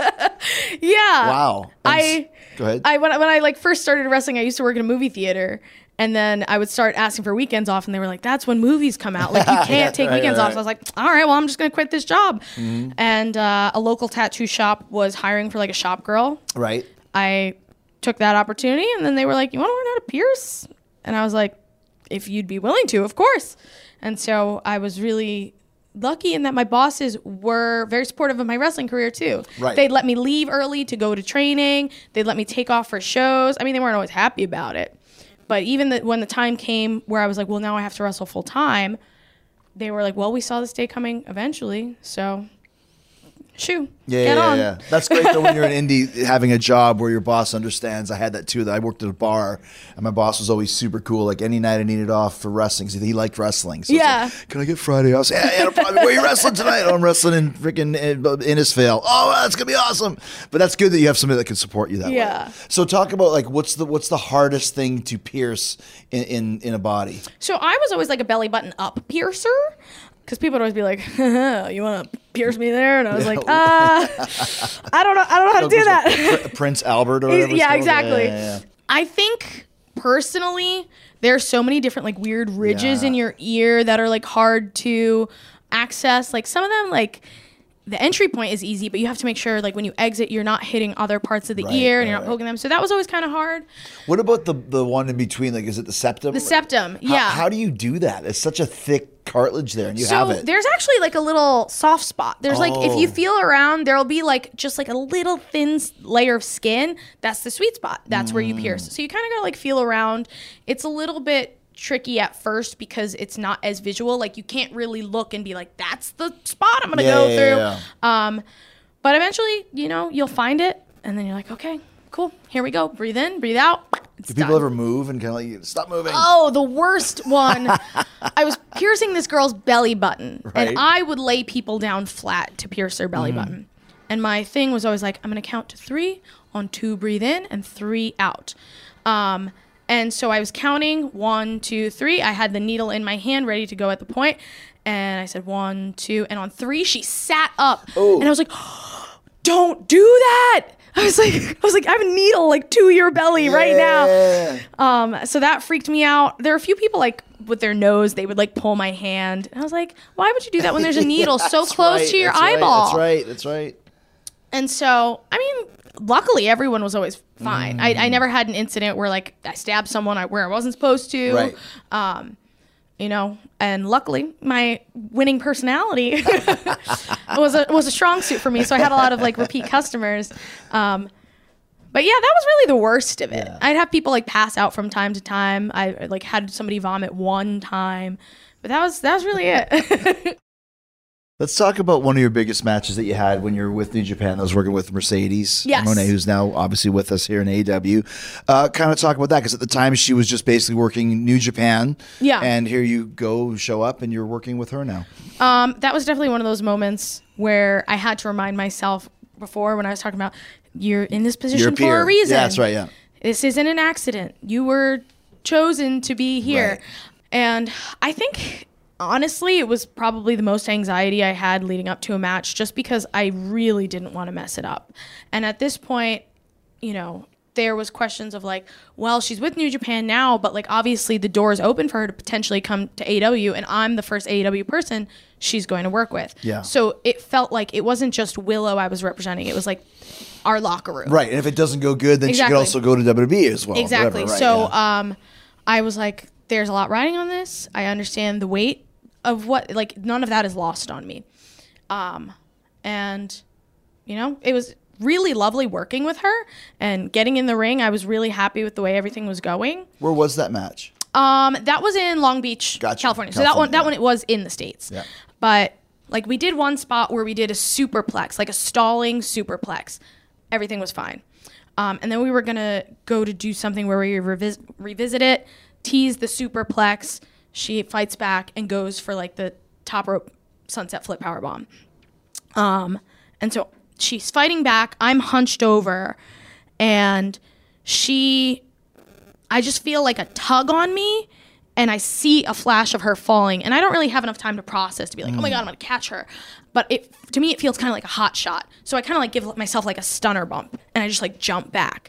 Yeah. Wow. I Go ahead. I when, I when I like first started wrestling, I used to work in a movie theater, and then I would start asking for weekends off, and they were like, "That's when movies come out. Like you can't Yeah, take right, weekends right, off." So I was like, "All right, well, I'm just gonna quit this job." Mm-hmm. And uh, a local tattoo shop was hiring for like a shop girl. Right. I took that opportunity, and then they were like, "You want to learn how to pierce?" And I was like, "If you'd be willing to, of course." And so I was really lucky in that my bosses were very supportive of my wrestling career too. Right. They'd let me leave early to go to training. They'd let me take off for shows. I mean, they weren't always happy about it. But even the, when the time came where I was like, well, now I have to wrestle full time, they were like, well, we saw this day coming eventually. So, shoo, Yeah, get yeah, on. yeah. That's great though when you're in indie having a job where your boss understands. I had that too. That I worked at a bar and my boss was always super cool. Like any night I needed off for wrestling, so he liked wrestling. So it's Yeah. like, can I get Friday off? Yeah, yeah, no problem. Where are you wrestling tonight? Oh, I'm wrestling in freaking Innisfail. Oh, that's gonna be awesome. But that's good that you have somebody that can support you that Yeah. way. So talk about like what's the what's the hardest thing to pierce in in, in a body? So I was always like a belly button up piercer, because people would always be like, you want to pierce me there? And I was like, uh, I don't know. I don't know how to do that. Pr- Prince Albert or whatever. it's Yeah, called? exactly. Yeah, yeah, yeah. I think personally, there are so many different like weird ridges Yeah. in your ear that are like hard to access. Like some of them, like the entry point is easy, but you have to make sure like when you exit, you're not hitting other parts of the Right, ear and you're right, not right. poking them. So that was always kind of hard. What about the the one in between? Like, is it the septum? The septum, How- yeah. How do you do that? It's such a thick cartilage there, and you so have it. there's actually like a little soft spot. There's like if you Oh. feel around, there'll be like just like a little thin s- layer of skin. That's the sweet spot. That's where you Mm. pierce. So you kind of gotta like feel around. It's a little bit tricky at first because it's not as visual. Like you can't really look and be like, that's the spot I'm gonna Yeah, go yeah, through. yeah. Um, but eventually, you know, you'll find it, and then you're like, okay, cool, here we go. Breathe in, breathe out. It's Do people done. ever move and kind of like stop moving? Oh, the worst one. I was piercing this girl's belly button, Right. and I would lay people down flat to pierce their belly button. And my thing was always like, I'm going to count to three, on two, breathe in, and three out. Um, and so I was counting one, two, three. I had the needle in my hand ready to go at the point. And I said one, two, and on three, she sat up. Oh. And I was like, oh, don't do that. I was like, I was like, I have a needle like to your belly yeah. right now. Um, so that freaked me out. There are a few people like with their nose, they would like pull my hand. And I was like, why would you do that when there's a needle yeah, so close right, to your that's eyeball? Right, that's right, that's right. And so, I mean, luckily everyone was always fine. Mm. I, I never had an incident where like I stabbed someone where I wasn't supposed to. Right. Um, you know, and luckily my winning personality was a was a strong suit for me. So I had a lot of like repeat customers. Um, but yeah, that was really the worst of it. Yeah. I'd have people like pass out from time to time. I like had somebody vomit one time, but that was that was really it. Let's talk about one of your biggest matches that you had when you were with New Japan. I was working with Mercedes yes. Moné, who's now obviously with us here in A E W. Uh, kind of talk about that, because at the time she was just basically working New Japan. Yeah. And here you go, show up, and you're working with her now. Um, that was definitely one of those moments where I had to remind myself before when I was talking about, you're in this position for a reason. Yeah, that's right, yeah. This isn't an accident. You were chosen to be here. Right. And I think... honestly, it was probably the most anxiety I had leading up to a match, just because I really didn't want to mess it up. And at this point, you know, there was questions of like, well, she's with New Japan now, but like obviously the door is open for her to potentially come to A E W, and I'm the first A E W person she's going to work with. Yeah. So it felt like it wasn't just Willow I was representing. It was like our locker room. Right. And if it doesn't go good, then exactly. she could also go to W W E as well. Exactly. Whatever, right, so yeah. um, I was like, there's a lot riding on this. I understand the weight of what, like, none of that is lost on me. Um, and, you know, it was really lovely working with her and getting in the ring. I was really happy with the way everything was going. Where was that match? Um, that was in Long Beach, gotcha. California. So California, that one, that yeah. one, it was in the States. Yeah. But, like, we did one spot where we did a superplex, like a stalling superplex. Everything was fine. Um, and then we were going to go to do something where we revis- revisit it, tease the superplex. She fights back and goes for like the top rope sunset flip powerbomb. Um, and so she's fighting back. I'm hunched over, and she, I just feel like a tug on me, and I see a flash of her falling, and I don't really have enough time to process to be like, mm. oh my God, I'm gonna catch her. But it, to me, it feels kind of like a hot shot. So I kind of like give myself like a stunner bump, and I just like jump back.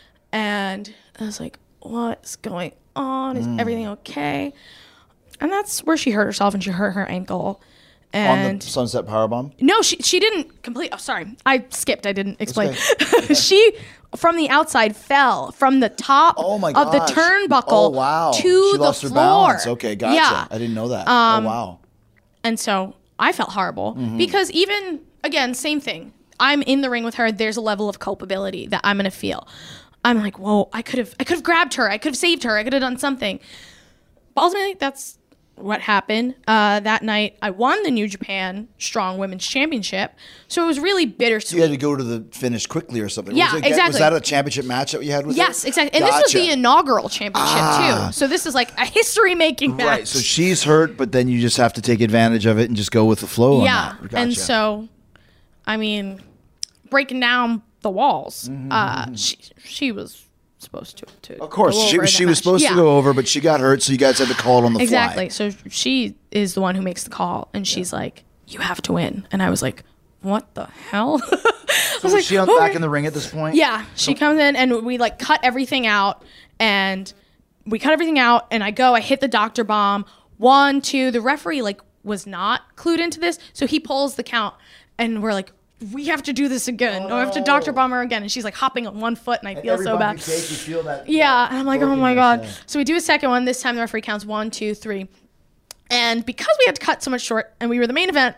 And I was like, what's going on? Is mm. everything okay? And that's where she hurt herself, and she hurt her ankle. And on the sunset powerbomb? No, she she didn't complete. Oh, sorry, I skipped. I didn't explain. Okay. She from the outside fell from the top oh my of the gosh. turnbuckle oh, wow. to she the lost floor. Her balance. Okay, gotcha. Yeah. I didn't know that. Um, oh wow. And so I felt horrible mm-hmm. because even again, same thing. I'm in the ring with her. There's a level of culpability that I'm gonna feel. I'm like, whoa, I could have, I could have grabbed her. I could have saved her. I could have done something. But ultimately, that's what happened. Uh, that night, I won the New Japan Strong Women's Championship. So it was really bittersweet. So you had to go to the finish quickly or something. Yeah, was it, exactly. Was that a championship match that you had with yes, her? Yes, exactly. And gotcha. this was the inaugural championship, ah. too. So this is like a history-making match. Right, so she's hurt, but then you just have to take advantage of it and just go with the flow yeah. on that. Gotcha. And so, I mean, breaking down the walls, mm-hmm. uh, she, she was supposed to, to of course she was she was match. supposed yeah. to go over, but she got hurt, so you guys had to call it on the exactly. fly. So she is the one who makes the call, and she's yeah. like, "You have to win," and I was like, "What the hell?" I so was like, she on okay. back in the ring at this point? Yeah, she so- comes in, and we like cut everything out, and we cut everything out, and I go, I hit the doctor bomb, one, two. The referee like was not clued into this, so he pulls the count, and we're like, we have to do this again. Oh. I have to doctor bomb her again. And she's like hopping on one foot, and I feel Every so bad. You take, you feel that, yeah. that and I'm like, oh my God. yeah. So we do a second one. This time the referee counts one, two, three. And because we had to cut so much short and we were the main event,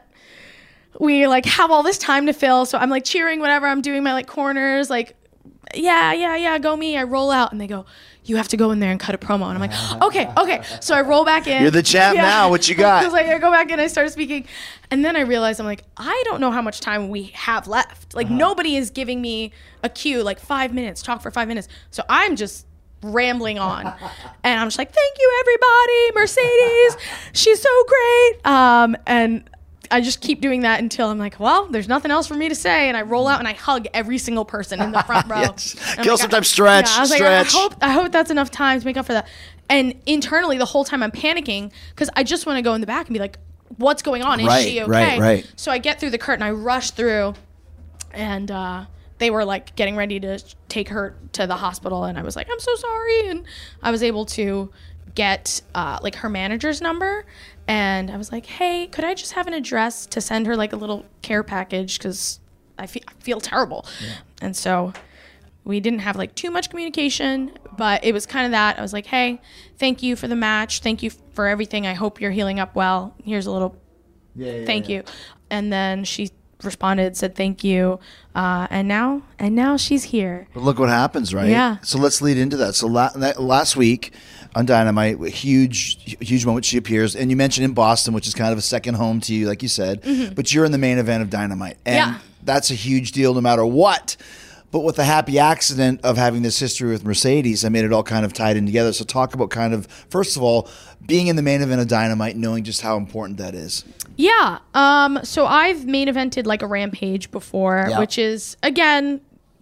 we like have all this time to fill. So I'm like cheering whenever I'm doing my like corners, like, yeah, yeah, yeah, go me. I roll out, and they go, you have to go in there and cut a promo. And I'm like, okay, okay. So I roll back in. You're the champ yeah. now. What you got? I was like, I go back in, I start speaking. And then I realized, I'm like, I don't know how much time we have left. Like, uh-huh. nobody is giving me a cue, like five minutes, talk for five minutes. So I'm just rambling on. And I'm just like, thank you, everybody. Mercedes, she's so great. Um, and I just keep doing that until I'm like, well, there's nothing else for me to say. And I roll out and I hug every single person in the front row. Yes. I'm Kill like, sometimes I, stretch, yeah, I was stretch. like, I hope, I hope that's enough time to make up for that. And internally, the whole time I'm panicking because I just want to go in the back and be like, what's going on? Is Right, she okay? right, right. So I get through the curtain, I rush through, and uh, they were like getting ready to take her to the hospital. And I was like, I'm so sorry. And I was able to get uh, like her manager's number. And I was like, hey, could I just have an address to send her like a little care package? Because I, fe- I feel terrible. Yeah. And so we didn't have like too much communication, but it was kind of that. I was like, hey, thank you for the match. Thank you for everything. I hope you're healing up well. Here's a little yeah, yeah, thank yeah. you. And then she responded, said thank you. Uh, and now and now she's here. But look what happens, right? Yeah. So let's lead into that. So la- that, last week on Dynamite, a huge, huge moment, she appears. And you mentioned in Boston, which is kind of a second home to you, like you said. Mm-hmm. But you're in the main event of Dynamite. And yeah. that's a huge deal no matter what. But with the happy accident of having this history with Mercedes, I made it all kind of tied in together. So talk about kind of, first of all, being in the main event of Dynamite, knowing just how important that is. Yeah. Um, so I've main evented like a Rampage before, yeah. which is, again,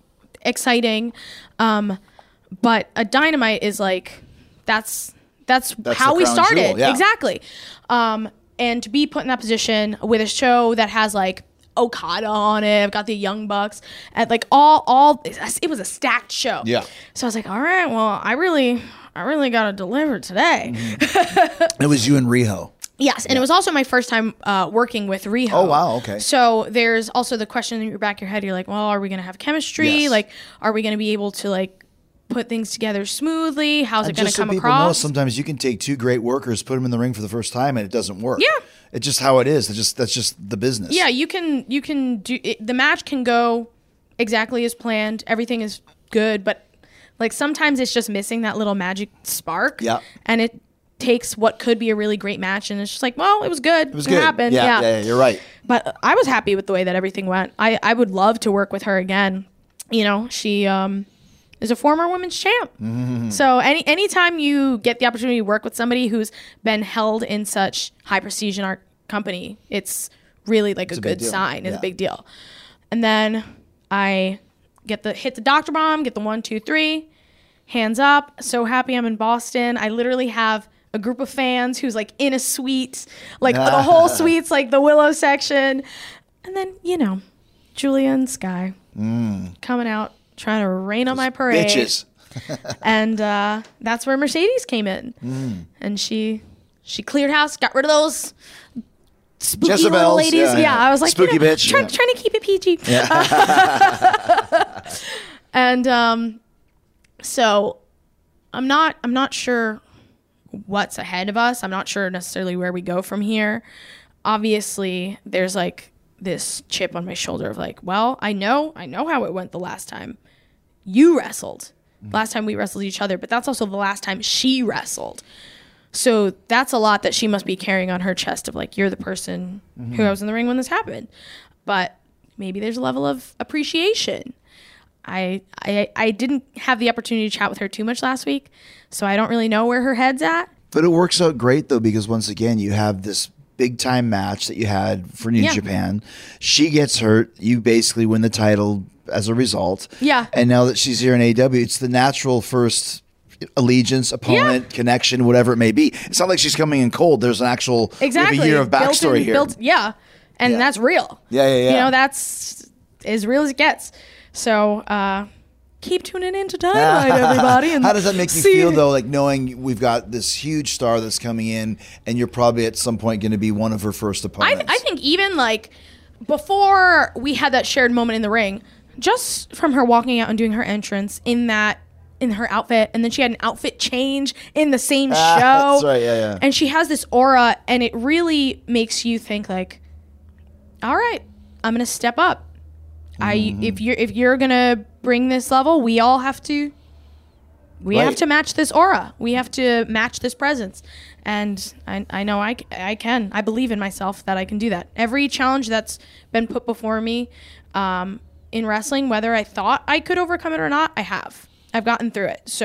exciting. Um, but a Dynamite is like, that's that's, that's how we started. Jewel, yeah. Exactly. Um, and to be put in that position with a show that has like Okada on it, I've got the Young Bucks, and like all, all, it was a stacked show. Yeah. So I was like, all right, well, I really, I really got to deliver today. Mm-hmm. It was you and Riho. Yes, and yeah. it was also my first time uh, working with Riho. Oh, wow, okay. So there's also the question in your back of your head. You're like, well, are we going to have chemistry? Yes. Like, are we going to be able to, like, put things together smoothly? How's and it going to so come people across? Know, sometimes you can take two great workers, put them in the ring for the first time, and it doesn't work. Yeah. It's just how it is. It's just That's just the business. Yeah, you can, you can do, it, the match can go exactly as planned. Everything is good, but, like, sometimes it's just missing that little magic spark. Yeah. And it takes what could be a really great match, and it's just like, well, it was good. It was it good. happened. Yeah, Yeah. yeah, yeah, you're right. But I was happy with the way that everything went. I, I would love to work with her again. You know, she um, is a former women's champ. Mm-hmm. So any anytime you get the opportunity to work with somebody who's been held in such high prestige in our company, it's really like it's a, a good sign. It's yeah. a big deal. And then I get the hit the Doctor Bomb, get the one, two, three, hands up. So happy I'm in Boston. I literally have a group of fans who's like in a suite, like the whole suite's like the Willow section. And then, you know, Julia and Sky mm. coming out, trying to rain on my parade. Bitches. And uh, that's where Mercedes came in. Mm. And she she cleared house, got rid of those spooky Jezebels, little ladies. Yeah, yeah, yeah. I was like, spooky you know, bitch. try, Yeah. trying to keep it P G. Yeah. And um, so I'm not I'm not sure what's ahead of us. I'm not sure necessarily where we go from here. Obviously, there's like this chip on my shoulder of like, well, I know, I know how it went the last time you wrestled. Mm-hmm. Last time we wrestled each other, but that's also the last time she wrestled. So that's a lot that she must be carrying on her chest of like, you're the person mm-hmm. who I was in the ring when this happened. But maybe there's a level of appreciation. I, I I didn't have the opportunity to chat with her too much last week, so I don't really know where her head's at. But it works out great, though, because once again, you have this big-time match that you had for New Yeah. Japan. She gets hurt. You basically win the title as a result. Yeah. And now that she's here in A E W, it's the natural first allegiance, opponent, Yeah. connection, whatever it may be. It's not like she's coming in cold. There's an actual Exactly. we have a year of Built backstory in- here. built- yeah, and Yeah. that's real. Yeah, yeah, yeah. You know, that's as real as it gets. So uh, keep tuning in to Dynamite, everybody. And How does that make you see- feel, though, like knowing we've got this huge star that's coming in and you're probably at some point going to be one of her first I, opponents? I think even like before we had that shared moment in the ring, just from her walking out and doing her entrance in that in her outfit, and then she had an outfit change in the same show. Ah, that's right, yeah, yeah. And she has this aura, and it really makes you think like, all right, I'm gonna step up. I Mm-hmm. if you're if you're gonna bring this level, we all have to. We Right. have to match this aura. We have to match this presence. And I, I know I, c- I can. I believe in myself that I can do that. Every challenge that's been put before me um, in wrestling, whether I thought I could overcome it or not, I have. I've gotten through it. So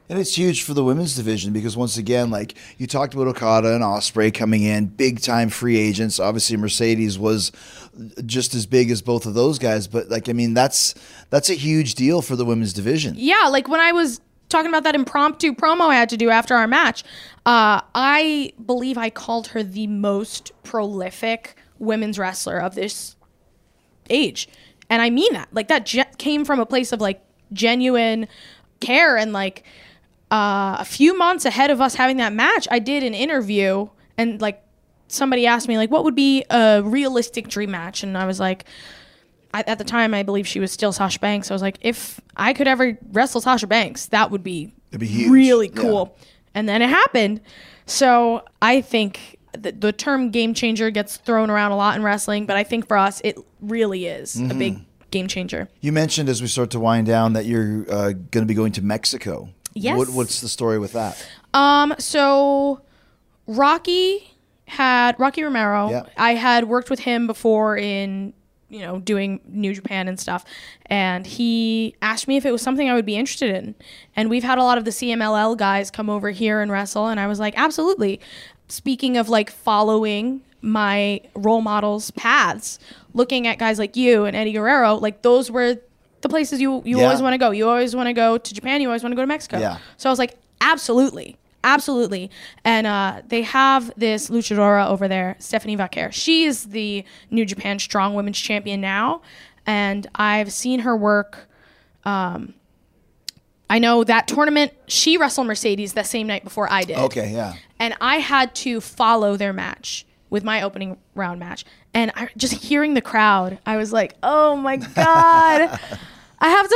And it's huge for the women's division because once again, like you talked about Okada and Ospreay coming in, big time free agents. Obviously, Mercedes was just as big as both of those guys, but like I mean, that's that's a huge deal for the women's division. Yeah, like when I was talking about that impromptu promo I had to do after our match, uh, I believe I called her the most prolific women's wrestler of this age, and I mean that. Like that ge- came from a place of like genuine care and like. Uh, a few months ahead of us having that match, I did an interview and like somebody asked me like, what would be a realistic dream match? And I was like, I, at the time, I believe she was still Sasha Banks. I was like, if I could ever wrestle Sasha Banks, that would be, It'd be huge. really cool. Yeah. And then it happened. So I think the, the term game changer gets thrown around a lot in wrestling, but I think for us, it really is mm-hmm. a big game changer. You mentioned as we start to wind down that you're uh, going to be going to Mexico. Yes. What, what's the story with that? Um. So, Rocky had Rocky Romero. Yeah. I had worked with him before in, you know, doing New Japan and stuff, and he asked me if it was something I would be interested in. And we've had a lot of the C M L L guys come over here and wrestle, and I was like, absolutely. Speaking of like following my role models' paths, looking at guys like you and Eddie Guerrero, like those were the places you you Yeah. always want to go. You always want to go to Japan. You always want to go to Mexico. Yeah. So I was like, absolutely, absolutely. And uh, they have this luchadora over there, Stephanie Vaquer. She is the New Japan Strong Women's Champion now, and I've seen her work. Um, I know that tournament, she wrestled Mercedes the same night before I did. Okay, yeah. And I had to follow their match with my opening round match. And I, just hearing the crowd, I was like, oh my God, I have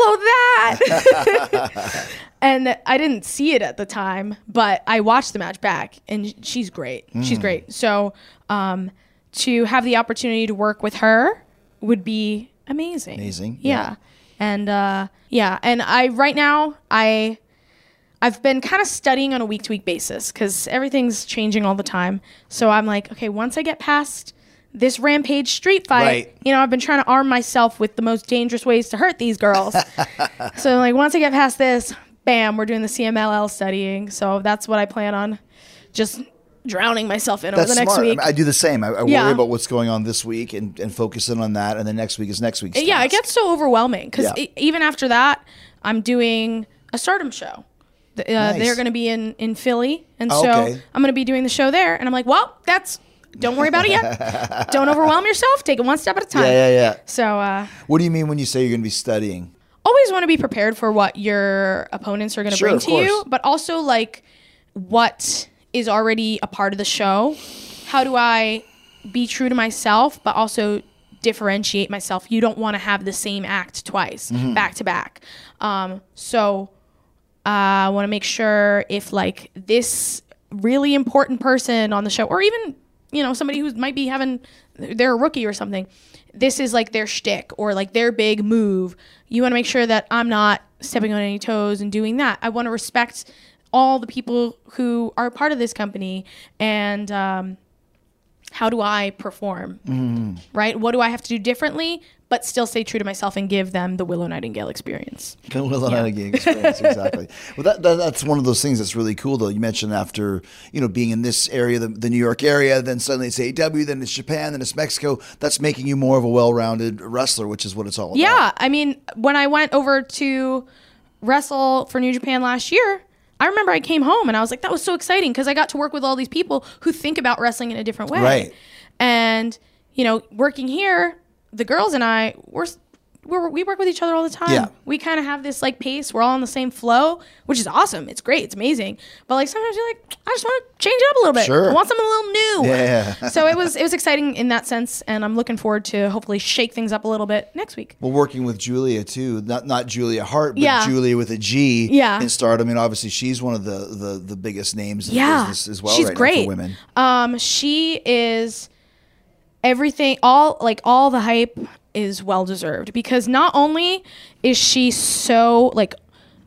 to follow that. And I didn't see it at the time, but I watched the match back, and she's great. Mm. She's great. So um, to have the opportunity to work with her would be amazing. Amazing. Yeah. yeah. And uh, yeah, and I right now I I've been kind of studying on a week to week basis because everything's changing all the time. So I'm like, okay, once I get past this Rampage street fight, right. you know, I've been trying to arm myself with the most dangerous ways to hurt these girls. So like once I get past this, bam, we're doing the C M L L studying. So that's what I plan on just drowning myself in That's over the next smart. week. I, mean, I do the same. I, I Yeah. worry about what's going on this week and, and focus in on that, and then next week is next week's Yeah, task. it gets so overwhelming because Yeah. even after that, I'm doing a Stardom show. The- Uh, Nice. They're going to be in, in Philly, and Oh, so okay. I'm going to be doing the show there. And I'm like, well, that's don't worry about it yet. Don't overwhelm yourself. Take it one step at a time. Yeah, yeah, yeah. So uh, What do you mean when you say you're going to be studying? always want to be prepared for what your opponents are going to Sure, bring of to you, course. but also like what is already a part of the show. How do I be true to myself, but also differentiate myself? You don't want to have the same act twice, Mm-hmm. back to back. Um, so uh, I want to make sure if like this really important person on the show, or even, you know, somebody who might be having, they're a rookie or something, this is like their shtick or like their big move. You want to make sure that I'm not stepping on any toes and doing that. I want to respect all the people who are part of this company, and um, how do I perform, Mm-hmm. right? What do I have to do differently, but still stay true to myself and give them the Willow Nightingale experience? The Willow Nightingale experience, exactly. Well, that, that that's one of those things that's really cool, though. You mentioned after, you know, being in this area, the, the New York area, then suddenly it's A E W, then it's Japan, then it's Mexico. That's making you more of a well-rounded wrestler, which is what it's all about. Yeah, I mean, when I went over to wrestle for New Japan last year, I remember I came home and I was like, that was so exciting because I got to work with all these people who think about wrestling in a different way. Right. And, you know, working here, the girls and I, we're, we're we work with each other all the time. Yeah. We kind of have this like pace. We're all on the same flow, which is awesome. It's great. It's amazing. But like sometimes you're like, I just want to change it up a little bit. Sure. I want something a little new. Yeah. So it was it was exciting in that sense, and I'm looking forward to hopefully shake things up a little bit next week. Well, working with Julia too, not not Julia Hart, but Yeah. Julia with a G Yeah. in Stardom. I mean, obviously she's one of the the, the biggest names in Yeah. the business as well She's right great. now for women. Um, she is everything. All like all the hype is well deserved because not only is she so like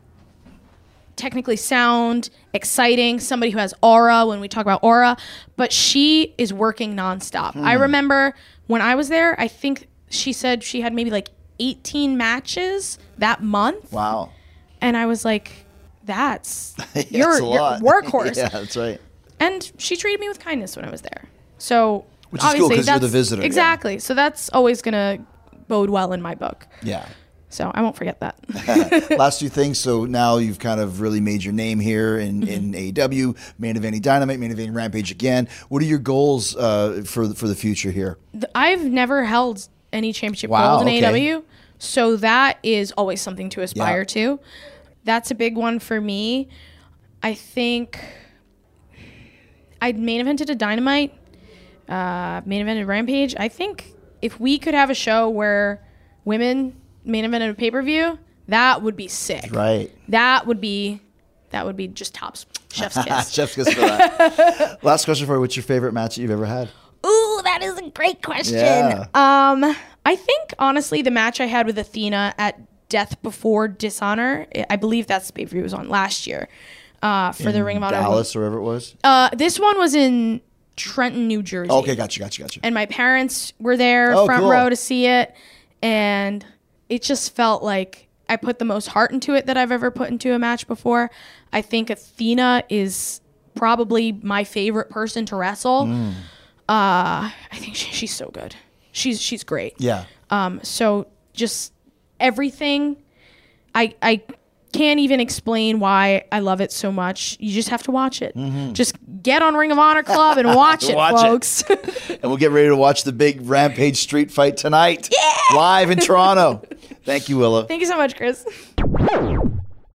technically sound, exciting, somebody who has aura when we talk about aura, but she is working nonstop. Hmm. I remember when I was there, I think she said she had maybe like eighteen matches that month. Wow. And I was like, that's Yeah, your, it's a your lot. workhorse. Yeah, that's right. And she treated me with kindness when I was there. So Which is cool, obviously 'cause you're the that's- visitor, yeah. Exactly. So that's always going to bode well in my book. Yeah. So I won't forget that. Last two things. So now you've kind of really made your name here in, Mm-hmm. in A E W, main eventing Dynamite, main eventing Rampage again. What are your goals uh, for for the future here? Th- I've never held any championship Wow, gold in okay. A E W, so that is always something to aspire Yeah. to. That's a big one for me. I think I'd main evented a Dynamite, uh, main evented Rampage. I think if we could have a show where women main evented a pay-per-view, that would be sick. Right. That would be that would be just tops. Chef's kiss. Chef's kiss for that. Last question for you. What's your favorite match that you've ever had? Ooh, that is a great question. Yeah. Um, I think honestly, the match I had with Athena at Death Before Dishonor, I believe that's the pay-per-view was on last year, uh, for the In Ring of Honor. Dallas or wherever it was? Uh, this one was in Trenton, New Jersey. Okay, gotcha, gotcha, gotcha. And my parents were there, Oh, front cool. row to see it, and it just felt like I put the most heart into it that I've ever put into a match before. I think Athena is probably my favorite person to wrestle. Mm. Uh, I think she, she's so good. She's she's great. Yeah. Um. So just everything, I I can't even explain why I love it so much. You just have to watch it. Mhm. Just get on Ring of Honor Club and watch it, Watch it. folks. And we'll get ready to watch the big Rampage street fight tonight. Yeah! Live in Toronto. Thank you, Willa. Thank you so much, Chris.